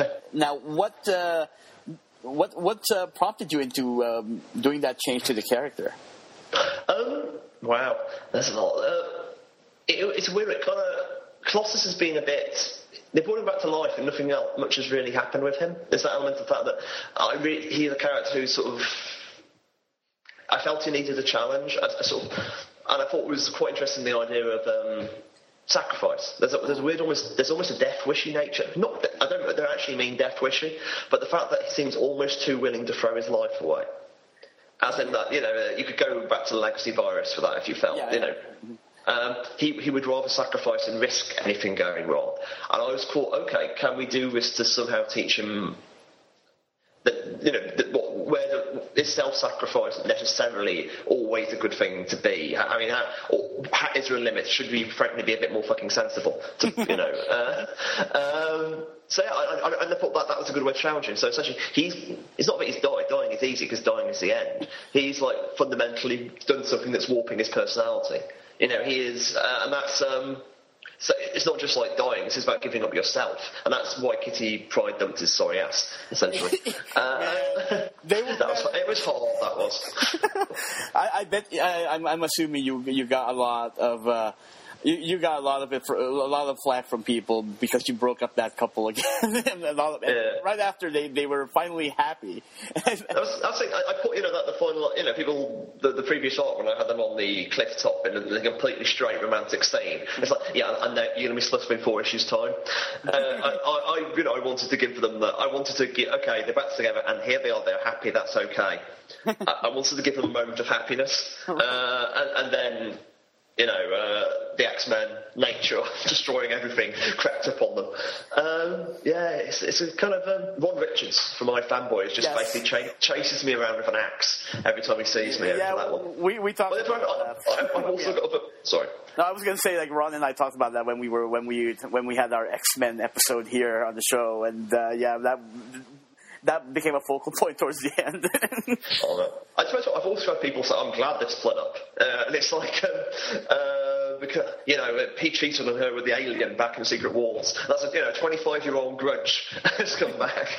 what prompted you into doing that change to the character? Wow, that's a lot. It's weird. It kind of Colossus has been a bit. They brought him back to life, and nothing else much has really happened with him. There's that element of the fact that he's a character who sort of. I felt he needed a challenge. And I thought it was quite interesting the idea of sacrifice. There's almost a death wishy nature. I don't actually mean death wishy, but the fact that he seems almost too willing to throw his life away. As in that, you could go back to the Legacy Virus for that if you felt, he would rather sacrifice and risk anything going wrong. And I was thought, okay, can we do this to somehow teach him that, where is self-sacrifice necessarily always a good thing to be? I mean, is there a limit? Should we, frankly, be a bit more fucking sensible? So yeah, I thought that was a good way to challenge him. So essentially, it's not that he's died. Dying is easy because dying is the end. He's like fundamentally done something that's warping his personality. He is, and that's. So it's not just like dying, it's about giving up yourself. And that's why Kitty Pryde dumped his sorry ass, essentially. It was hard, that was. I bet, I'm assuming you got a lot of... You got a lot of flack from people because you broke up that couple again. Right after they were finally happy. I put that the final people the previous arc when I had them on the cliff top in a completely straight romantic scene. It's like I know you're gonna be sluts in 4 issues time. I wanted to give them that. I wanted to get they're back together and here they are. They're happy. That's okay. I wanted to give them a moment of happiness and then. The X-Men nature destroying everything crept upon them. It's a kind of Ron Richards from My Fanboy is just basically chases me around with an axe every time he sees me. Yeah, that one. we talked about that. I've also got sorry. No, I was going to say, like, Ron and I talked about that when we had our X-Men episode here on the show, and that became a focal point towards the end. I suppose I've also had people say, I'm glad they've split up. And it's like, because, he cheated on her with the alien back in Secret Wars. That's a 25-year-old grudge has come back.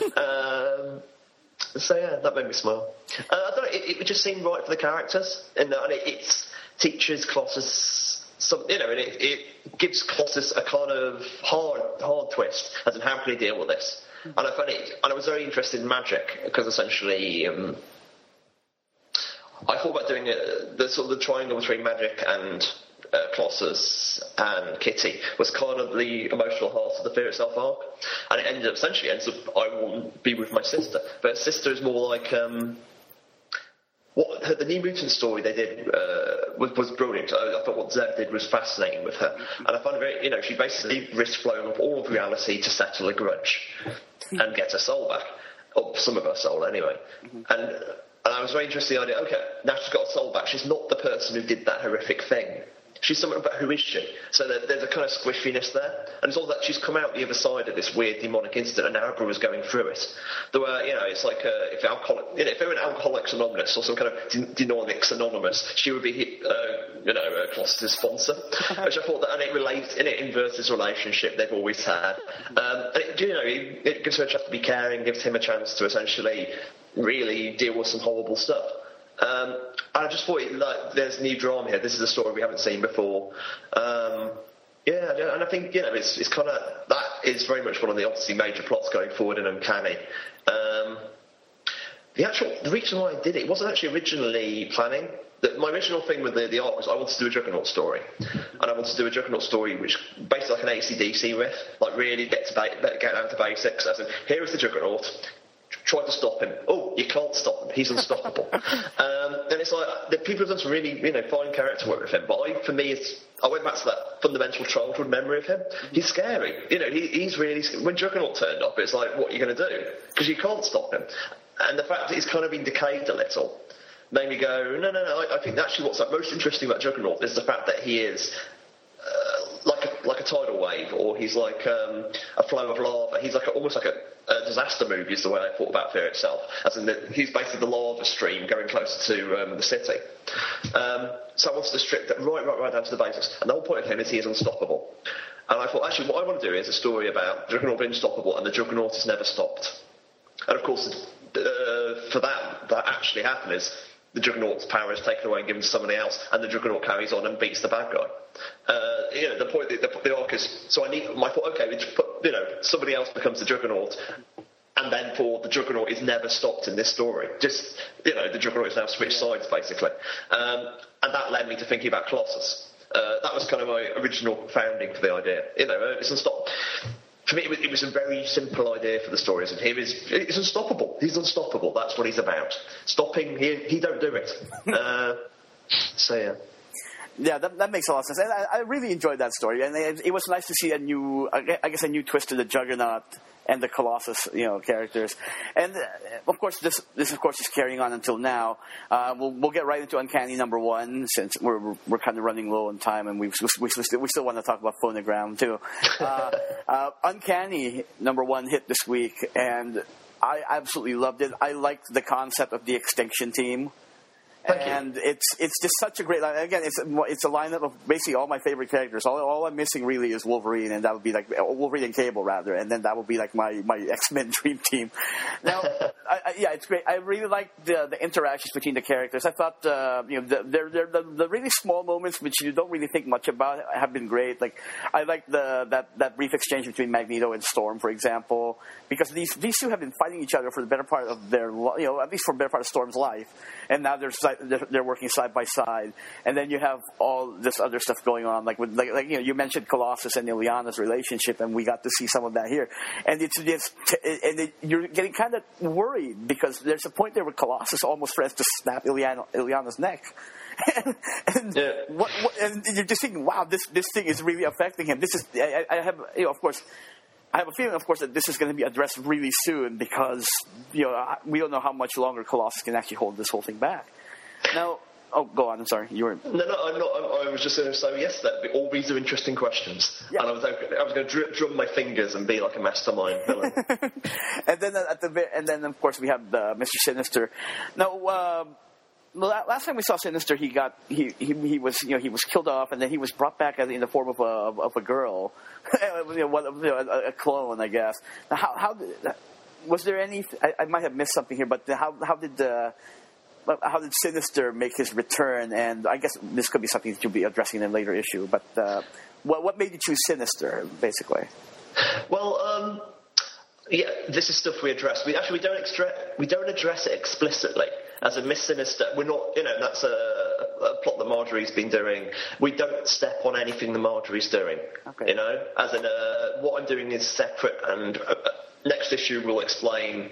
So, yeah, that made me smile. I don't know, it just seemed right for the characters. And it teaches Colossus... it gives Colossus a kind of hard twist, as in how can he deal with this? And I found it, and I was very interested in magic because essentially, I thought about doing the sort of the triangle between magic and Colossus and Kitty was kind of the emotional heart of the Fear Itself arc, and it ends up I will be with my sister, but sister is more like the New Mutant story they did was brilliant. I thought what Zev did was fascinating with her, and I found it very, she basically risked blowing up all of reality to settle a grudge and get her soul back, or some of her soul anyway. And I was very interested in the idea. Okay, now she's got her soul back. She's not the person who did that horrific thing. She's someone about who is she? So there's a kind of squishiness there. And it's all that she's come out the other side of this weird demonic incident and now everyone's going through it. There were, it's like if they were an Alcoholics Anonymous or some kind of Demonics Anonymous, she would be, Colossus' sponsor. Which I thought that, and it inverts this relationship they've always had. And it gives her a chance to be caring, gives him a chance to essentially really deal with some horrible stuff. And I just thought, there's new drama here. This is a story we haven't seen before. And I think, it's kind of, that is very much one of the obviously major plots going forward in Uncanny. The reason why I did it wasn't actually originally planning. My original thing with the art was I wanted to do a Juggernaut story. And I wanted to do a Juggernaut story which, basically like an AC/DC riff, like really get down to basics. As in, here is the Juggernaut. Try to stop him. Oh, you can't stop him. He's unstoppable. And it's like, the people have done some really, fine character work with him. But for me, I went back to that fundamental childhood memory of him. He's scary. He's really scary. When Juggernaut turned up, it's like, what are you going to do? Because you can't stop him. And the fact that he's kind of been decayed a little made me go, no. I think actually what's most interesting about Juggernaut is the fact that he is like a tidal wave, or he's like a flow of lava. He's almost like a disaster movie is the way I thought about Fear itself. As in he's basically the lava stream going closer to the city. So I wanted to strip that right down to the basics. And the whole point of him is he is unstoppable. And I thought, actually, what I want to do is a story about Juggernaut being unstoppable, and the Juggernaut is never stopped. And of course, for that actually happened is the Juggernaut's power is taken away and given to somebody else, and the Juggernaut carries on and beats the bad guy. The point, the arc is. So I thought, okay, we just put, somebody else becomes the Juggernaut, and then the Juggernaut is never stopped in this story. Just, the Juggernaut has now switched sides basically, and that led me to thinking about Colossus. That was kind of my original founding for the idea. It's unstoppable. For me, it was a very simple idea for the stories, and he's unstoppable. He's unstoppable. That's what he's about. Stopping, he don't do it. So yeah. Yeah, that makes a lot of sense. And I really enjoyed that story, and it was nice to see a new twist to the Juggernaut and the Colossus, characters. And of course, this of course is carrying on until now. We'll get right into Uncanny #1 since we're kind of running low on time, and we still want to talk about Phonogram too. Uncanny #1 hit this week, and I absolutely loved it. I liked the concept of the Extinction Team. And it's just such a great line. Again, it's a lineup of basically all my favorite characters. All I'm missing really is Wolverine, and that would be like Wolverine and Cable rather, and then that would be like my X-Men dream team. Now, it's great. I really like the interactions between the characters. I thought the really small moments which you don't really think much about have been great. Like I like that brief exchange between Magneto and Storm, for example, because these two have been fighting each other for the better part of their at least for the better part of Storm's life, and now they're working side by side, and then you have all this other stuff going on, like you mentioned Colossus and Illyana's relationship, and we got to see some of that here, and you're getting kind of worried because there's a point there where Colossus almost threatens to snap Illyana's neck, and you're just thinking, wow, this thing is really affecting him. This is I have of course. I have a feeling, of course, that this is going to be addressed really soon because, we don't know how much longer Colossus can actually hold this whole thing back. Now, go on. I'm sorry. You were... No, I'm not. I was just going to say yes. All these are interesting questions, and I was going to drum my fingers and be like a mastermind villain. and then of course we have Mr. Sinister. Now, last time we saw Sinister, he was killed off, and then he was brought back in the form of a girl, a clone, I guess. Now, how was there any? I might have missed something here, but how did Sinister make his return? And I guess this could be something that you'll be addressing in a later issue. But what made you choose Sinister, basically? Well, this is stuff we address. We don't address it explicitly. As a Miss Sinister, we're not, that's a plot that Marjorie's been doing. We don't step on anything that Marjorie's doing, okay. As in, what I'm doing is separate, and next issue will explain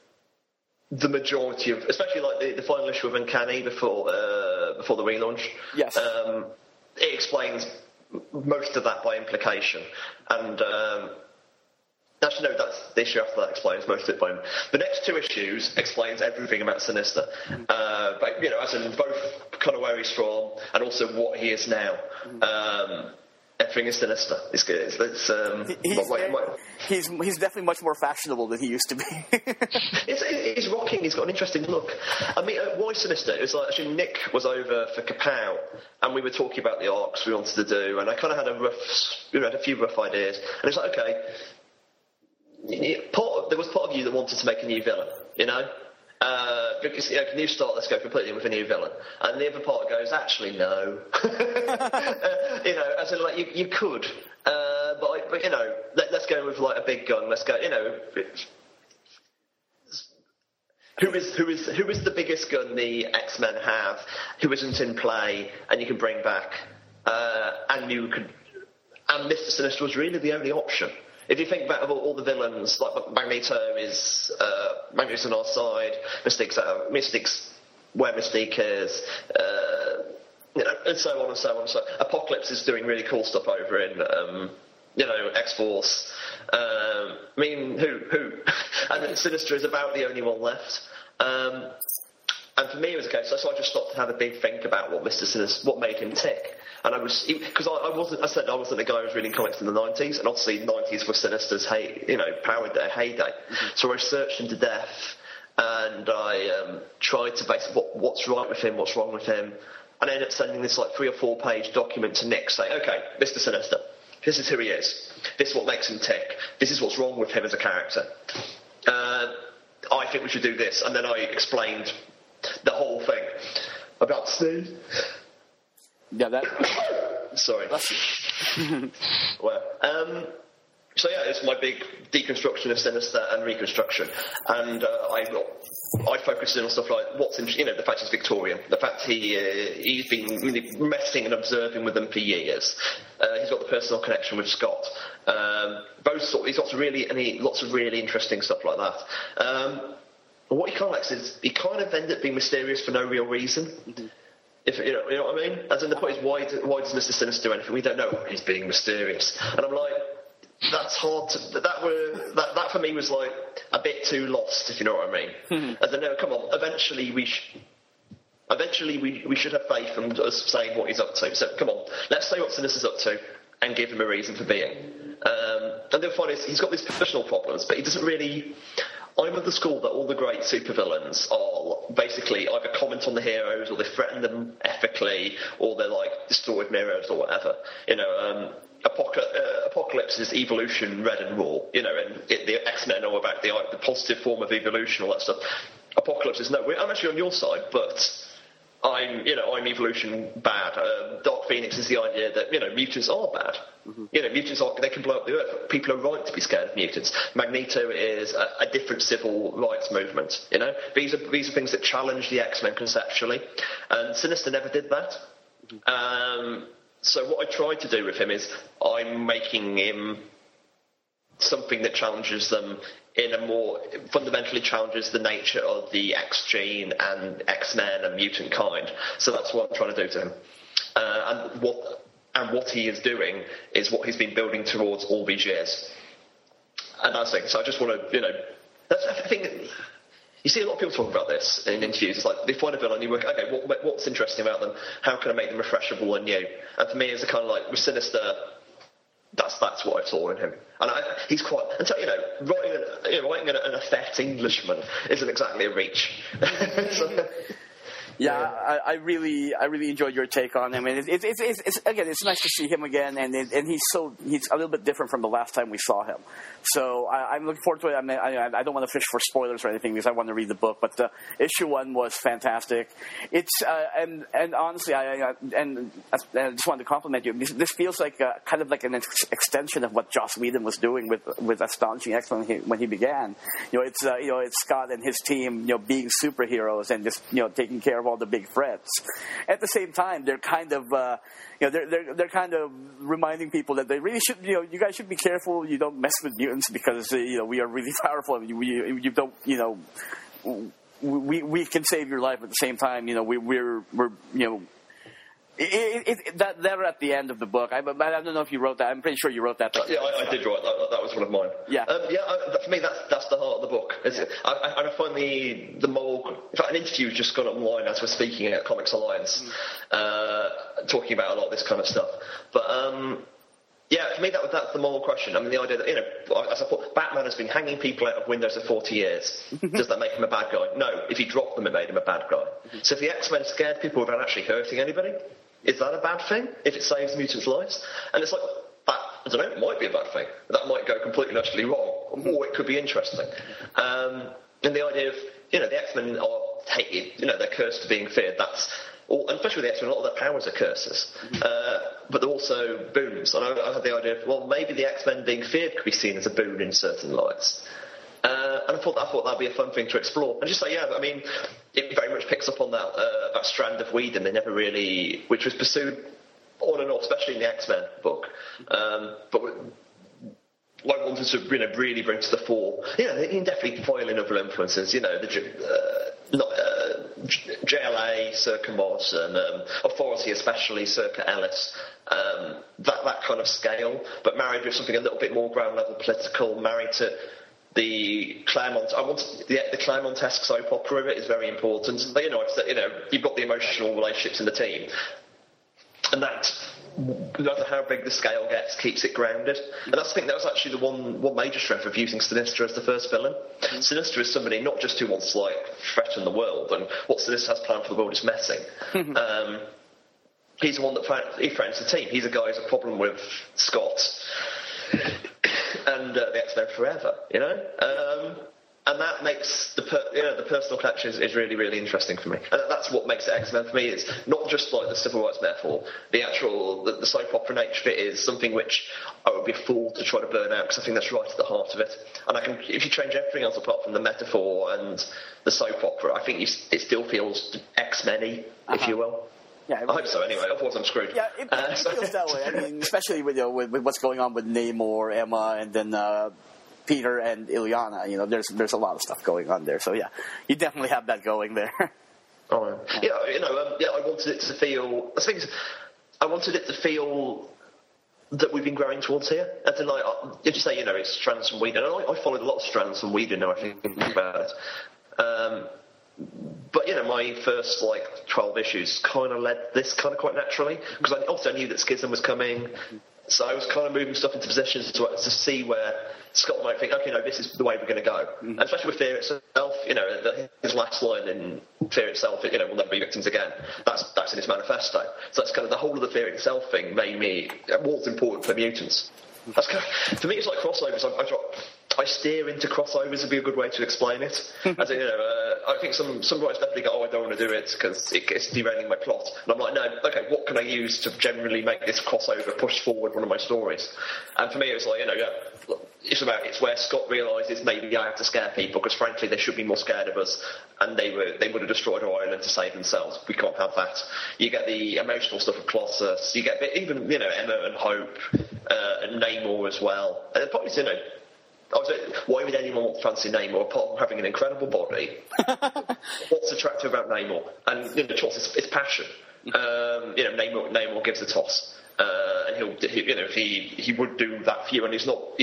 the majority of, especially like the final issue of Uncanny before the relaunch. Yes. It explains most of that by implication, and actually, no, that's the issue after that explains most of it by him. The next two issues explains everything about Sinister. But, as in both kind of where he's from and also what he is now. Everything is Sinister. It's good. He's definitely much more fashionable than he used to be. He's rocking. He's got an interesting look. I mean, why Sinister? It was like, actually, Nick was over for Kapow, and we were talking about the arcs we wanted to do, and I kind of had a few rough ideas. And it's like, okay, there was part of you that wanted to make a new villain, because new start, let's go completely with a new villain, and the other part goes, actually no, as in like you could, but let's go with like a big gun. Let's go, who is the biggest gun the X-Men have, who isn't in play, and you can bring back, and Mr. Sinister was really the only option. If you think about all the villains, like Magneto is Magneto's on our side, Mystique's where Mystique is, and so on and so on and so on. Apocalypse is doing really cool stuff over in, X-Force. Who? And then Sinister is about the only one left. And for me, it was a case. So I just stopped to have a big think about what Mr. Sinister, what made him tick. And I was, because I wasn't a guy who was reading comics in the 90s, and obviously 90s was Sinister's powered their heyday. Mm-hmm. So I researched him to death, and I tried to base what's right with him, what's wrong with him, and I ended up sending this 3 or 4 page document to Nick saying, okay, Mr. Sinister, this is who he is. This is what makes him tick. This is what's wrong with him as a character. I think we should do this. And then I explained the whole thing about Steve. Yeah, that. Sorry. Well, so yeah, it's my big deconstruction of Sinister and reconstruction, and I focused in on stuff like the fact he's Victorian, the fact he's been really messing and observing with them for years. He's got the personal connection with Scott. He's got lots of really interesting stuff like that. What he kind of likes is he kind of ended up being mysterious for no real reason. Mm-hmm. If you know what I mean? As in the point is, why does Mr. Sinister do anything? We don't know. He's being mysterious, and I'm like, that's hard to. That for me was like a bit too lost, if you know what I mean. Mm-hmm. As in, no, come on. Eventually we should have faith in us saying what he's up to. So come on, let's say what Sinister's up to and give him a reason for being. And the point is, he's got these personal problems, but he doesn't really. I'm of the school that all the great supervillains are basically either comment on the heroes, or they threaten them ethically, or they're like distorted mirrors or whatever. Apocalypse is evolution, red and raw. And the X-Men are about the positive form of evolution, all that stuff. Apocalypse is no. I'm actually on your side, but I'm evolution bad. Dark Phoenix is the idea that mutants are bad. Mm-hmm. Mutants they can blow up the earth. People are right to be scared of mutants. Magneto is a different civil rights movement. These are things that challenge the X-Men conceptually, and Sinister never did that. Mm-hmm. So what I tried to do with him is I'm making him something that challenges them fundamentally challenges the nature of the X gene and X-Men and mutant kind. So that's what I'm trying to do to him. And what he is doing is what he's been building towards all these years. And that's the thing. So I just want to, I think you see a lot of people talk about this in interviews. It's like they find a villain and you work, okay, what's interesting about them? How can I make them refreshable and new? And for me, it's a kind of like with Sinister. That's what I saw in him, and he's quite. And so writing an effete Englishman isn't exactly a reach. Yeah, I really enjoyed your take on him, and it's nice to see him again, and he's a little bit different from the last time we saw him. So I'm looking forward to it. I don't want to fish for spoilers or anything because I want to read the book, but issue 1 was fantastic. It's and honestly, I just wanted to compliment you. This feels like kind of like an extension of what Joss Whedon was doing with Astonishing X-Men when he began. It's Scott and his team, being superheroes and just taking care of all the big threats. At the same time, they're kind of they're kind of reminding people that they really should you guys should be careful. You don't mess with mutants because we are really powerful. You don't we can save your life at the same time. We're they're at the end of the book. I don't know if you wrote that. I'm pretty sure you wrote that. Yeah, I did write that. That was one of mine. Yeah. For me, that's the heart of the book. I find the moral. In fact, an interview's just gone online as we're speaking at Comics Alliance, talking about a lot of this kind of stuff. But for me, that's the moral question. I mean, the idea that as I thought, Batman has been hanging people out of windows for 40 years. Does that make him a bad guy? No. If he dropped them, it made him a bad guy. So if the X-Men scared people without actually hurting anybody, is that a bad thing if it saves mutants' lives? And it's like, I don't know, it might be a bad thing. That might go completely and utterly wrong, or it could be interesting. And the idea of, the X-Men are hated, they're cursed to being feared. And especially with the X-Men, a lot of their powers are curses. But they're also boons. And I had the idea of, well, maybe the X-Men being feared could be seen as a boon in certain lights. And I thought that'd be a fun thing to explore. And just say, it very much picks up on that strand of Whedon they never really, which was pursued on and off, especially in the X-Men book. But I wanted to, really bring to the fore. You can definitely foil in other influences. JLA, circa Morrison, Authority especially, circa Ellis, that kind of scale, but married with something a little bit more ground level political, married to the Claremont. The Claremont-esque soap opera of it is very important. But, you've got the emotional relationships in the team, and that, no matter how big the scale gets, keeps it grounded. And I think that was actually the one major strength of using Sinister as the first villain. Mm-hmm. Sinister is somebody not just who wants to threaten the world, and what Sinister has planned for the world is messy. Mm-hmm. He's the one that he threatens the team. He's a guy who has a problem with Scott and the X-Men Forever, and that makes the personal connection is really, really interesting for me. And that's what makes it X-Men for me. It's not just like the civil rights metaphor. The soap opera nature of it is something which I would be a fool to try to burn out, because I think that's right at the heart of it. And if you change everything else apart from the metaphor and the soap opera, I think it still feels X-Men-y, if you will. Yeah, I hope so. Anyway, otherwise I'm screwed. Yeah, it feels that way. I mean, especially with what's going on with Namor, Emma, and then Peter and Illyana. There's a lot of stuff going on there. So yeah, you definitely have that going there. Oh yeah, I wanted it to feel. I wanted it to feel that we've been growing towards here. And then, did you say it's strands from Whedon? And I followed a lot of strands from Whedon now I think about it. But my first 12 issues kind of led this kind of quite naturally, because I also knew that Schism was coming, so I was kind of moving stuff into positions to see where Scott might think, okay, no, this is the way we're going to go. Mm-hmm. And especially with Fear itself, his last line in Fear itself, we'll never be victims again. That's in his manifesto. So that's kind of the whole of the Fear itself thing made me what's important for mutants. That's for me, it's like crossovers. I steer into crossovers would be a good way to explain it. As I think some writers definitely go, I don't want to do it because it's derailing my plot. And I'm like, no, okay, what can I use to generally make this crossover push forward one of my stories? And for me, it was like, it's where Scott realises maybe I have to scare people because frankly they should be more scared of us, and they would have destroyed our island to save themselves. We can't have that. You get the emotional stuff of Colossus. You get even Emma and Hope and Namor as well. And probably why would anyone want to fancy Namor apart from having an incredible body? What's attractive about Namor? And the choice is passion. Namor gives a toss, and he would do that for you, and he's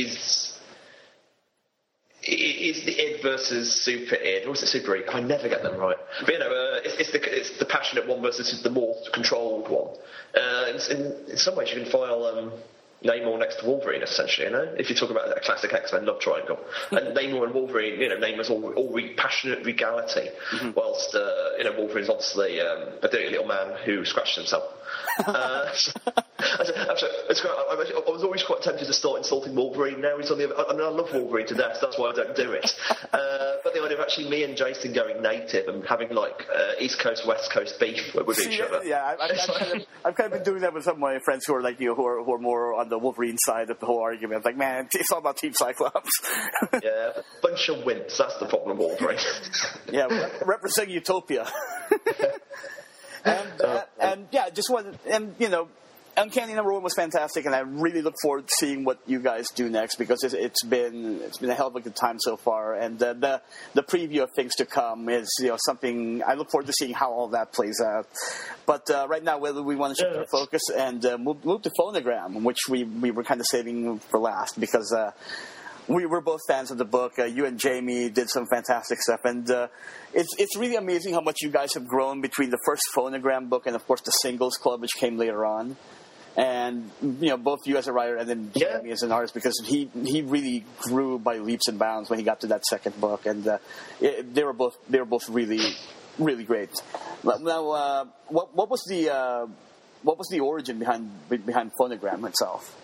the id versus super id, or is it super id? I never get them right. But it's the passionate one versus the more controlled one. In some ways, you can file Namor next to Wolverine, essentially, if you talk about that classic X-Men love triangle. And Namor and Wolverine, Namor's all passionate regality, whilst, Wolverine's obviously a dirty little man who scratched himself. I was always quite tempted to start insulting Wolverine. Now he's on the other. I love Wolverine to death, that's why I don't do it. But the idea of actually me and Jason going native and having East Coast West Coast beef with each other. Yeah, I've kind of been doing that with some of my friends who are like you, who are more on the Wolverine side of the whole argument. Like, man, it's all about Team Cyclops. Yeah, bunch of wimps. That's the problem with Wolverine. Yeah, representing Utopia. And yeah, just one, and Uncanny #1 was fantastic, and I really look forward to seeing what you guys do next, because it's been a hell of a good time so far, and the preview of things to come is something I look forward to seeing how all that plays out. But right now, whether we want to shift our focus and move to Phonogram, which we were kind of saving for last, because we were both fans of the book. You and Jamie did some fantastic stuff, and it's really amazing how much you guys have grown between the first Phonogram book and, of course, the Singles Club, which came later on. And both you as a writer and then Jamie as an artist, because he really grew by leaps and bounds when he got to that second book, and they were both really, really great. Now, what was the origin behind Phonogram itself?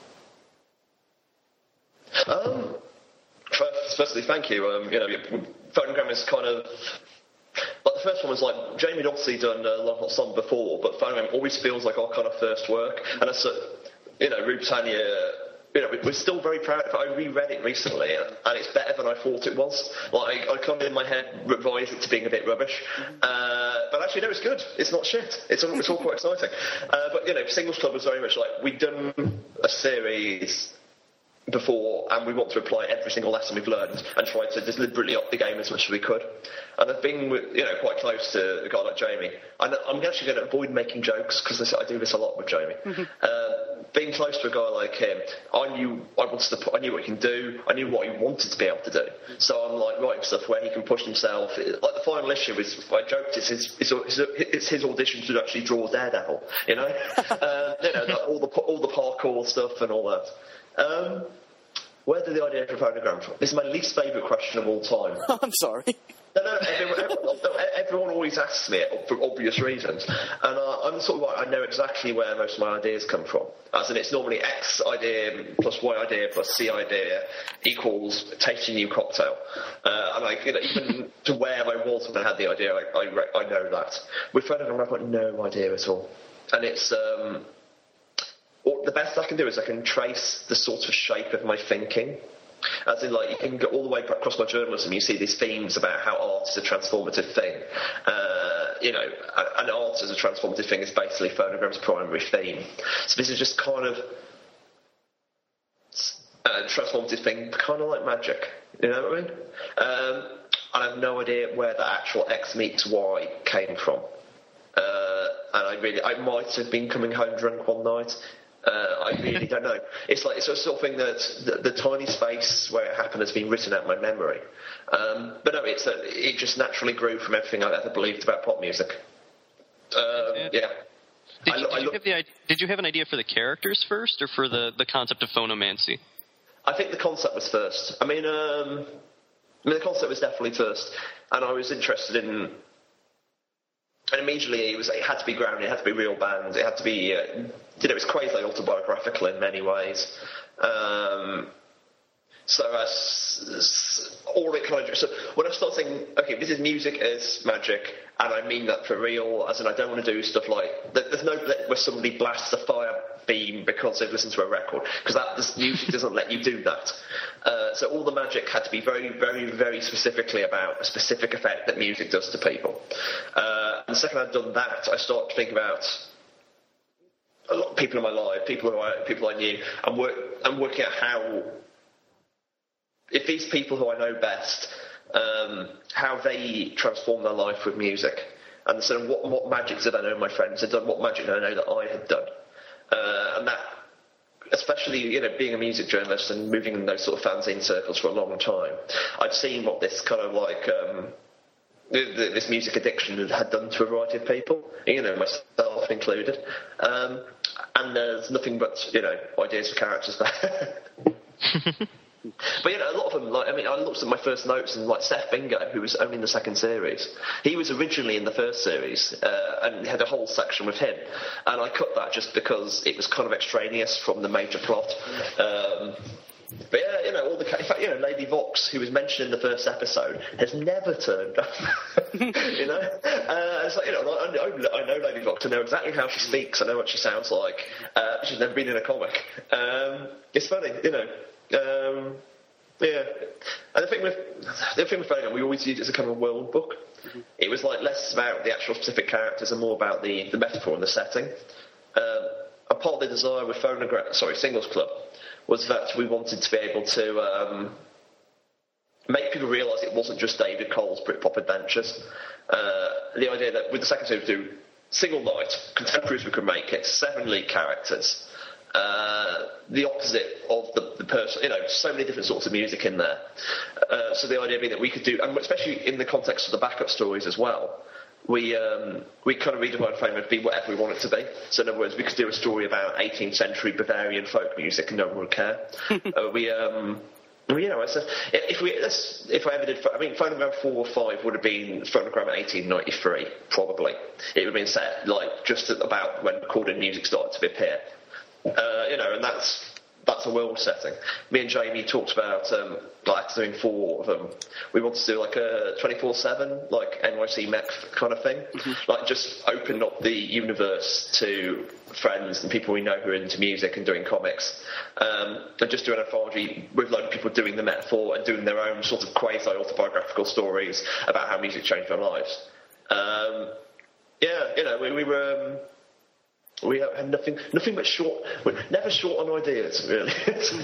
Firstly, thank you. Phonogram is kind of like the first one was like Jamie had obviously done Love Not Song before, but Phonogram always feels like our kind of first work. And as Rue Tanya, we're still very proud of it. I reread it recently, and it's better than I thought it was. Like I kind of in my head revised it to being a bit rubbish, but actually no, it's good. It's not shit. It's all quite exciting. But Singles Club was very much like we'd done a series before, and we want to apply every single lesson we've learned and try to deliberately up the game as much as we could. And I've been, quite close to a guy like Jamie. I'm actually going to avoid making jokes because I do this a lot with Jamie. Being close to a guy like him, I knew what he can do. I knew what he wanted to be able to do. So I'm like writing stuff where he can push himself. Like the final issue is, I joked, it's his audition to actually draw Daredevil. All the parkour stuff and all that. Where did the idea for a phonogram from? This is my least favourite question of all time. I'm sorry. No, everyone always asks me it for obvious reasons. And I'm sort of like, I know exactly where most of my ideas come from. As in, it's normally X idea plus Y idea plus C idea equals tasting new cocktail. And even to where I was when I had the idea, I know that. With phonogram, I've got no idea at all. And it's... the best I can do is I can trace the sort of shape of my thinking. As in, you can go all the way across my journalism, you see these themes about how art is a transformative thing. And art as a transformative thing is basically phonogram's primary theme. So this is just kind of a transformative thing, kind of like magic. You know what I mean? I have no idea where the actual X meets Y came from. And I might have been coming home drunk one night. I really don't know. It's a sort of thing that the tiny space where it happened has been written out of my memory. But no, it just naturally grew from everything I've ever believed about pop music. Yeah. Did you have an idea for the characters first, or for the concept of phonomancy? I think the concept was first. I mean, the concept was definitely first, and I was interested in. And immediately it had to be grounded, it had to be a real band, it had to be, it was quasi-autobiographical in many ways. So when I start saying, okay, this is music as magic, and I mean that for real, as in I don't want to do stuff like, there's no bit where somebody blasts a fire beam because they've listened to a record, because music doesn't let you do that. So all the magic had to be very, very, very specifically about a specific effect that music does to people. And the second I'd done that, I started to think about a lot of people in my life, people I knew, and working out how, if these people who I know best, how they transform their life with music, and sort of what magics did I know my friends had done, what magic did I know that I had done, and that, especially being a music journalist and moving in those sort of fanzine circles for a long time, I'd seen what this kind of this music addiction had done to a variety of people, myself included, and there's nothing but ideas for characters there. But a lot of them, I looked at my first notes, and Seth Bingo, who was only in the second series, he was originally in the first series, and had a whole section with him, and I cut that just because it was kind of extraneous from the major plot. But in fact, Lady Vox, who was mentioned in the first episode, has never turned up. It's I know Lady Vox, I know exactly how she speaks, I know what she sounds like. She's never been in a comic. It's funny, yeah. And the thing with Phonogram, we always used it as a kind of world book. It was less about the actual specific characters and more about the metaphor and the setting. A part of the desire with Singles Club, was that we wanted to be able to make people realise it wasn't just David Cole's Britpop adventures. The idea that with the second series we do single night, contemporaries we could make it, 7 lead characters, the opposite of the person, so many different sorts of music in there. So the idea being that we could do, and especially in the context of the backup stories as well, we kind of redefined Phonogram to be whatever we want it to be. So in other words, we could do a story about 18th century Bavarian folk music and no one would care. If I ever did, Phonogram 4 or 5 would have been Phonogram 1893, probably. It would have been set just about when recorded music started to appear. And that's a world setting. Me and Jamie talked about after doing 4 of them, we wanted to do a 24/7 NYC Mech kind of thing, just open up the universe to friends and people we know who are into music and doing comics, and just do an anthology with a load of people doing the metaphor and doing their own sort of quasi-autobiographical stories about how music changed their lives. We were. We had nothing but never short on ideas, really.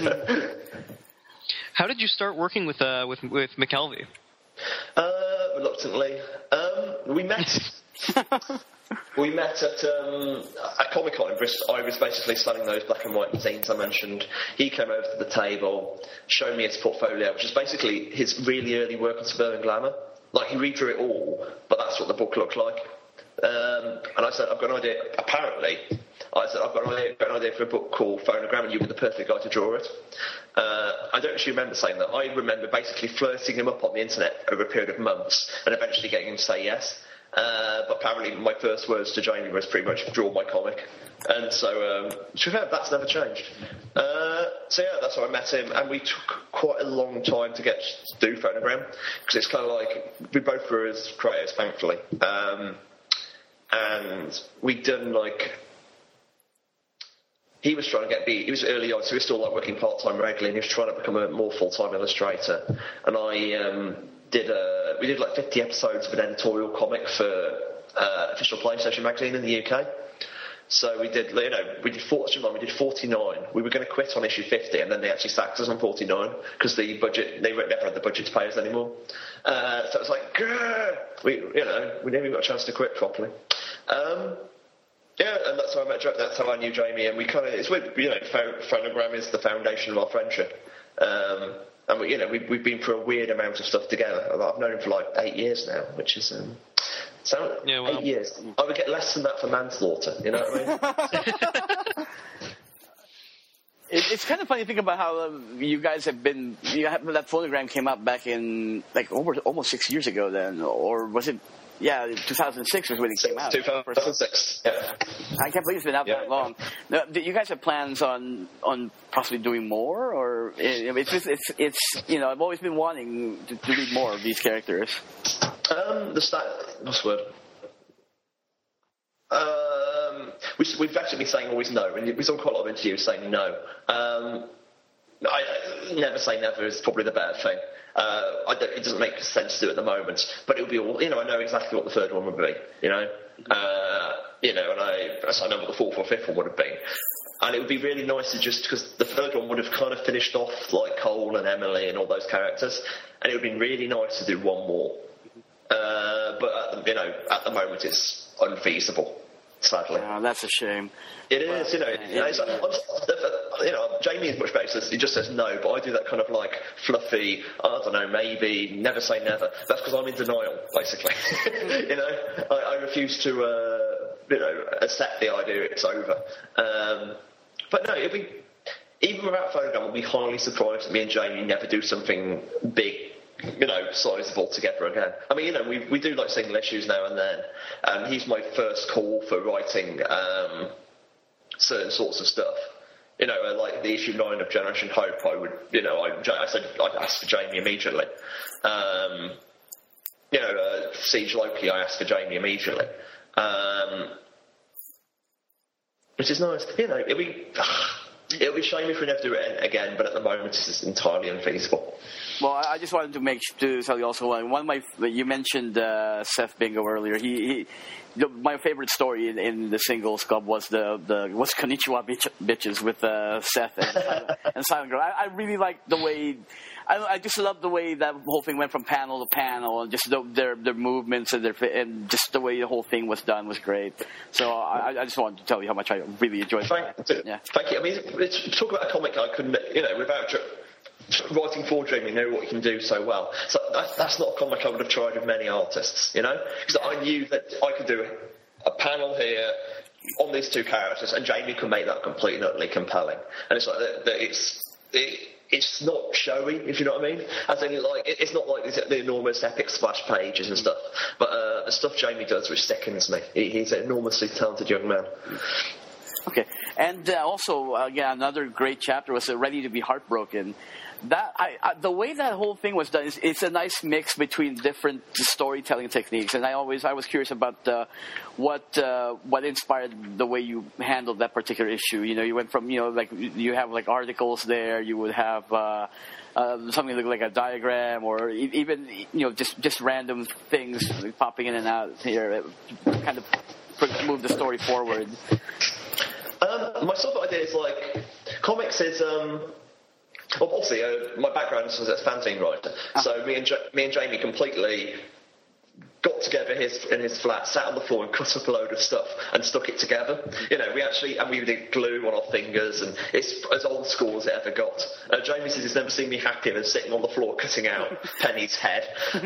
How did you start working with McKelvey? Reluctantly, we met. We met at Comic-Con in Bristol. I was basically selling those black and white zines I mentioned. He came over to the table, showed me his portfolio, which is basically his really early work on Suburban Glamour. Like, he redrew it all, but that's what the book looked like. And I said, I've got an idea. Apparently, I said, I've got an idea for a book called Phonogram, and you'd be the perfect guy to draw it. I don't actually remember saying that. I remember basically flirting him up on the internet over a period of months and eventually getting him to say yes. But apparently my first words to Jamie was pretty much draw my comic. And so, to be fair, that's never changed. So yeah, that's how I met him, and we took quite a long time to get to do Phonogram, because it's kind of like, we both were as creators, thankfully. And we'd done he was trying to he was early on, so he was still working part-time regularly, and he was trying to become a more full-time illustrator. And I we did 50 episodes of an editorial comic for official PlayStation magazine in the UK. So we did 49. We were going to quit on issue 50, and then they actually sacked us on 49 because they never had the budget to pay us anymore. So it was like, grrr! we never even got a chance to quit properly. Yeah, and that's how I met. That's how I knew Jamie, and we kind of, it's weird. Phonogram is the foundation of our friendship. And we've been through a weird amount of stuff together. I've known him for 8 years now, which is 8 years. I would get less than that for manslaughter. You know what I mean? It's kind of funny to think about how you guys have been. That Phonogram came out back in almost 6 years ago. Then, or was it? Yeah, 2006 was when it came out. 2006. Yeah. I can't believe it's been out that long. Now, do you guys have plans on possibly doing more, or it's I've always been wanting to read more of these characters. What's the word? We've actually been saying always no, and we've done quite a lot of interviews saying no. I never say never is probably the better thing. It doesn't make sense to do at the moment, but it would be all. I know exactly what the third one would be. And I know what the fourth or fifth one would have been. And it would be really nice to just, because the third one would have kind of finished off like Cole and Emily and all those characters, and it would have been really nice to do one more. But at the moment it's unfeasible. Sadly. Yeah, that's a shame. It is, Jamie is much better. He just says no, but I do that kind of fluffy, I don't know, maybe, never say never. That's because I'm in denial, basically. I refuse to, accept the idea it's over. But no, it'd be, even without Phonogram, I'd be highly surprised that me and Jamie never do something big, sizable together again. I mean, we do single issues now and then, and he's my first call for writing certain sorts of stuff. Like the issue 9 of Generation Hope, I'd ask for Jamie immediately. Siege Loki, I asked for Jamie immediately. Which is nice. It'd be a shame if we never do it again, but at the moment it's just entirely unfeasible. Well, I just wanted to tell you also you mentioned Seth Bingo earlier. My favorite story in the Singles Club was was Konnichiwa Bitches with Seth and Silent Girl. I really liked the way. I just loved the way that whole thing went from panel to panel, and just their movements and just the way the whole thing was done was great. So I just wanted to tell you how much I really enjoyed that. Yeah. Thank you. I mean, talk about a comic I couldn't, without writing for Jamie, know what he can do so well. So that's not a comic I would have tried with many artists, because I knew that I could do a panel here on these two characters, and Jamie can make that completely and utterly compelling. And it's like it's not showy, if you know what I mean. As in, it's not like the enormous epic splash pages and stuff. But the stuff Jamie does, which sickens me. He's an enormously talented young man. Okay, and also again, another great chapter was Ready to Be Heartbroken. That the way that whole thing was done it's a nice mix between different storytelling techniques, and I was curious about what inspired the way you handled that particular issue. You went from you have articles there, you would have something that looked like a diagram, or even just random things popping in and out here, it kind of move the story forward. My sort of idea is like comics is. Well, obviously, my background is as a fanzine writer, so me and Jamie completely got together in his flat, sat on the floor and cut up a load of stuff and stuck it together. We did glue on our fingers, and it's as old school as it ever got. Jamie says he's never seen me happier than sitting on the floor cutting out Penny's head.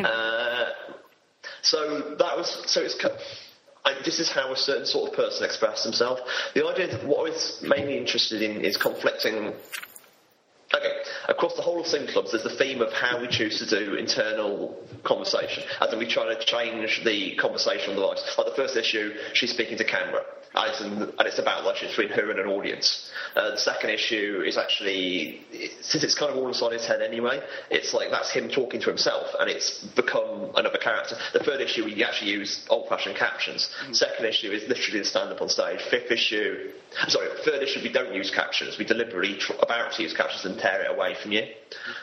This is how a certain sort of person expressed himself. The idea that what I was mainly interested in is conflicting. Okay, across the whole of Sim Clubs, there's the theme of how we choose to do internal conversation. As in, we try to change the conversation on the device. Like the first issue, she's speaking to camera, and it's about relationship between her and an audience. The second issue is actually, since it's kind of all inside his head anyway, it's like that's him talking to himself, and it's become another character. The third issue, we actually use old-fashioned captions. Second issue is literally the stand-up on stage. Third issue, we don't use captions. We deliberately about to use captions and tear it away from you.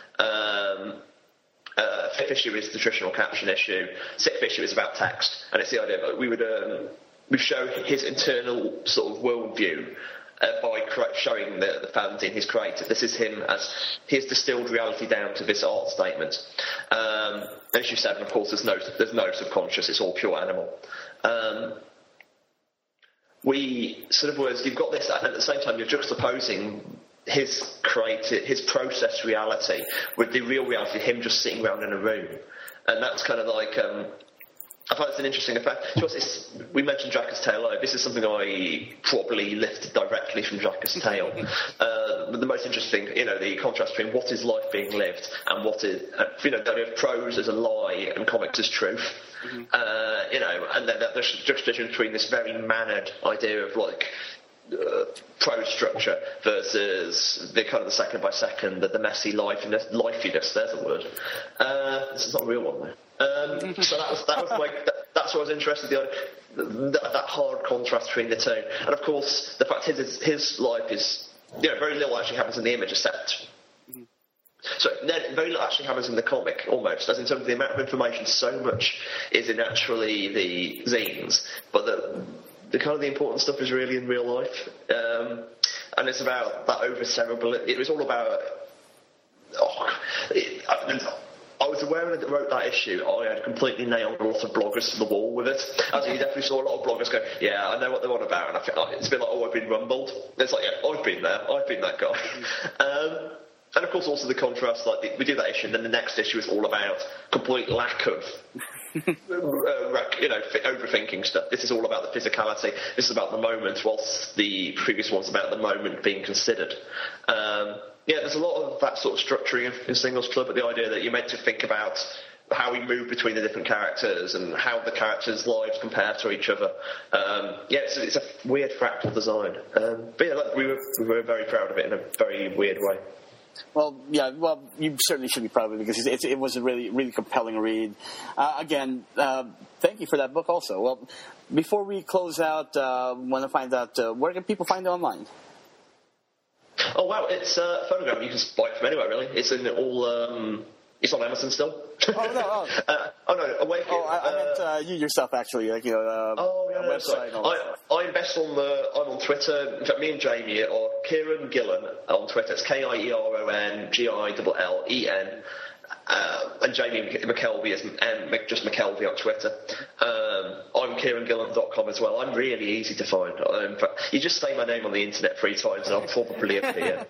Fifth issue is the traditional caption issue. Sixth issue is about text, and it's the idea that we show his internal sort of worldview by showing the fans in his creative. This is him as he has distilled reality down to this art statement. Issue 7, of course, there's no subconscious. It's all pure animal. You've got this, and at the same time you're juxtaposing his process reality with the real reality of him just sitting around in a room. And that's kind of like, I find it's an interesting effect. We mentioned Dracula's Tale earlier. This is something I probably lifted directly from Dracula's Tale. The most interesting, the contrast between what is life being lived and what is, the idea of prose as a lie and comics as truth. And then there's a juxtaposition between this very mannered idea of like prose structure versus the kind of the second by second, the messy lifiness. There's a word. This is not a real one though. So that's what I was interested in. That hard contrast between the two, and of course the fact his life is very little actually happens in the image except. So very little actually happens in the comic, almost, as in terms of the amount of information. So much is in actually the zines, but the kind of the important stuff is really in real life, and it's about that over-cerebral. It was all about. I was aware when I wrote that issue, I had completely nailed a lot of bloggers to the wall with it. As you definitely saw a lot of bloggers go, yeah, I know what they're on about, and I think it's a bit like, I've been rumbled. And it's like, yeah, I've been there, I've been that guy. And of course also the contrast, like we do that issue, and then the next issue is all about complete lack of overthinking stuff. This is all about the physicality. This is about the moment, whilst the previous one's about the moment being considered. There's a lot of that sort of structuring in Singles Club, but the idea that you're meant to think about how we move between the different characters and how the characters' lives compare to each other. It's a weird fractal design. We were very proud of it in a very weird way. Well, you certainly should be proud of it because it was a really, really compelling read. Again, thank you for that book also. Well, before we close out, I want to find out where can people find it online? Oh, wow, it's a phonograph. You can buy it from anywhere, really. It's in all... It's on Amazon still. Oh, no. Away. I meant you yourself, actually. Website. I'm best I'm on Twitter. In fact, me and Jamie are Kieran Gillen on Twitter. It's KIERON GILLEN. And Jamie McKelvey is just McKelvey on Twitter. I'm KieranGillen.com as well. I'm really easy to find. You just say my name on the internet 3 times and I'll probably appear.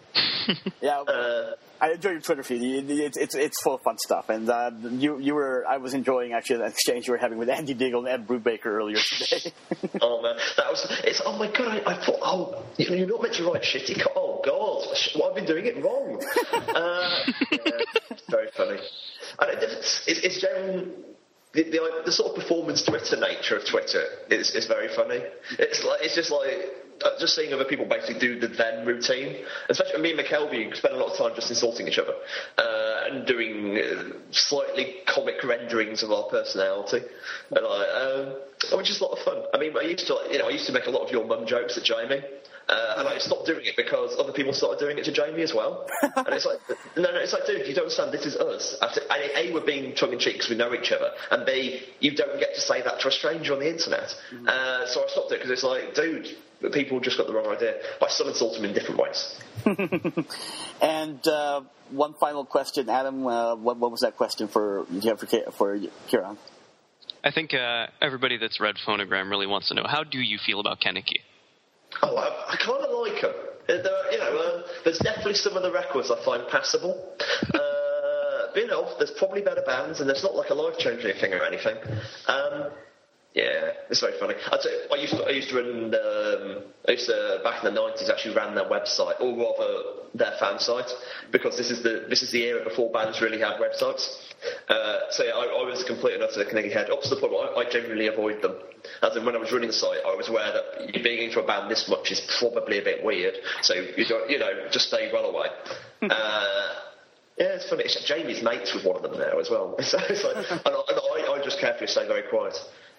I enjoy your Twitter feed. It's full of fun stuff, and I was enjoying actually the exchange you were having with Andy Diggle and Ed Brubaker earlier today. Oh man, oh my god! I thought, you're not meant to write shitty. Oh god, I've been doing it wrong. It's very funny. And it's generally the sort of performance Twitter nature of Twitter is very funny. It's just seeing other people basically do the then routine. Especially me and McKelvey spend a lot of time just insulting each other and doing slightly comic renderings of our personality, and which is a lot of fun. I mean, I used to make a lot of your mum jokes at Jamie. And I stopped doing it because other people started doing it to Jamie as well. And it's like, no, it's like, dude, you don't understand, this is us. A, we're being tongue-in-cheek because we know each other, and B, you don't get to say that to a stranger on the internet. So I stopped it because it's like, dude, people just got the wrong idea. I still insult them in different ways. And one final question, Adam. What was that question for Kieran? I think everybody that's read Phonogram really wants to know, how do you feel about Kenickie? Oh, I kind of like them. There's definitely some of the records I find passable. There's probably better bands, and there's not like a life-changing thing or anything. Yeah, it's very funny. I used to back in the 90s actually ran their website, or rather their fan site, because this is the era before bands really had websites. So yeah, I was complete and utter Kenickie head, up to the point where I genuinely avoid them. As in, when I was running the site, I was aware that being into a band this much is probably a bit weird, so you don't, just stay well away. Yeah, it's funny. Jamie's mates with one of them now as well. So it's like, and I just carefully stay very quiet.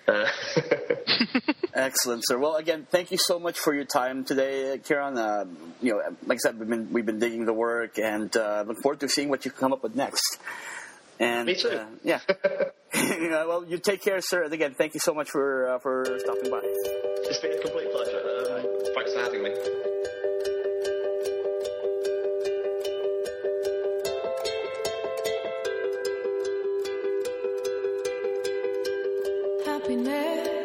Excellent, sir. Well, again, thank you so much for your time today, Kieran. Like I said, we've been digging the work, and look forward to seeing what you come up with next. And me too. Yeah. Well, you take care, sir. And again, thank you so much for stopping by. It's been a complete pleasure. Thanks for having me. Happiness.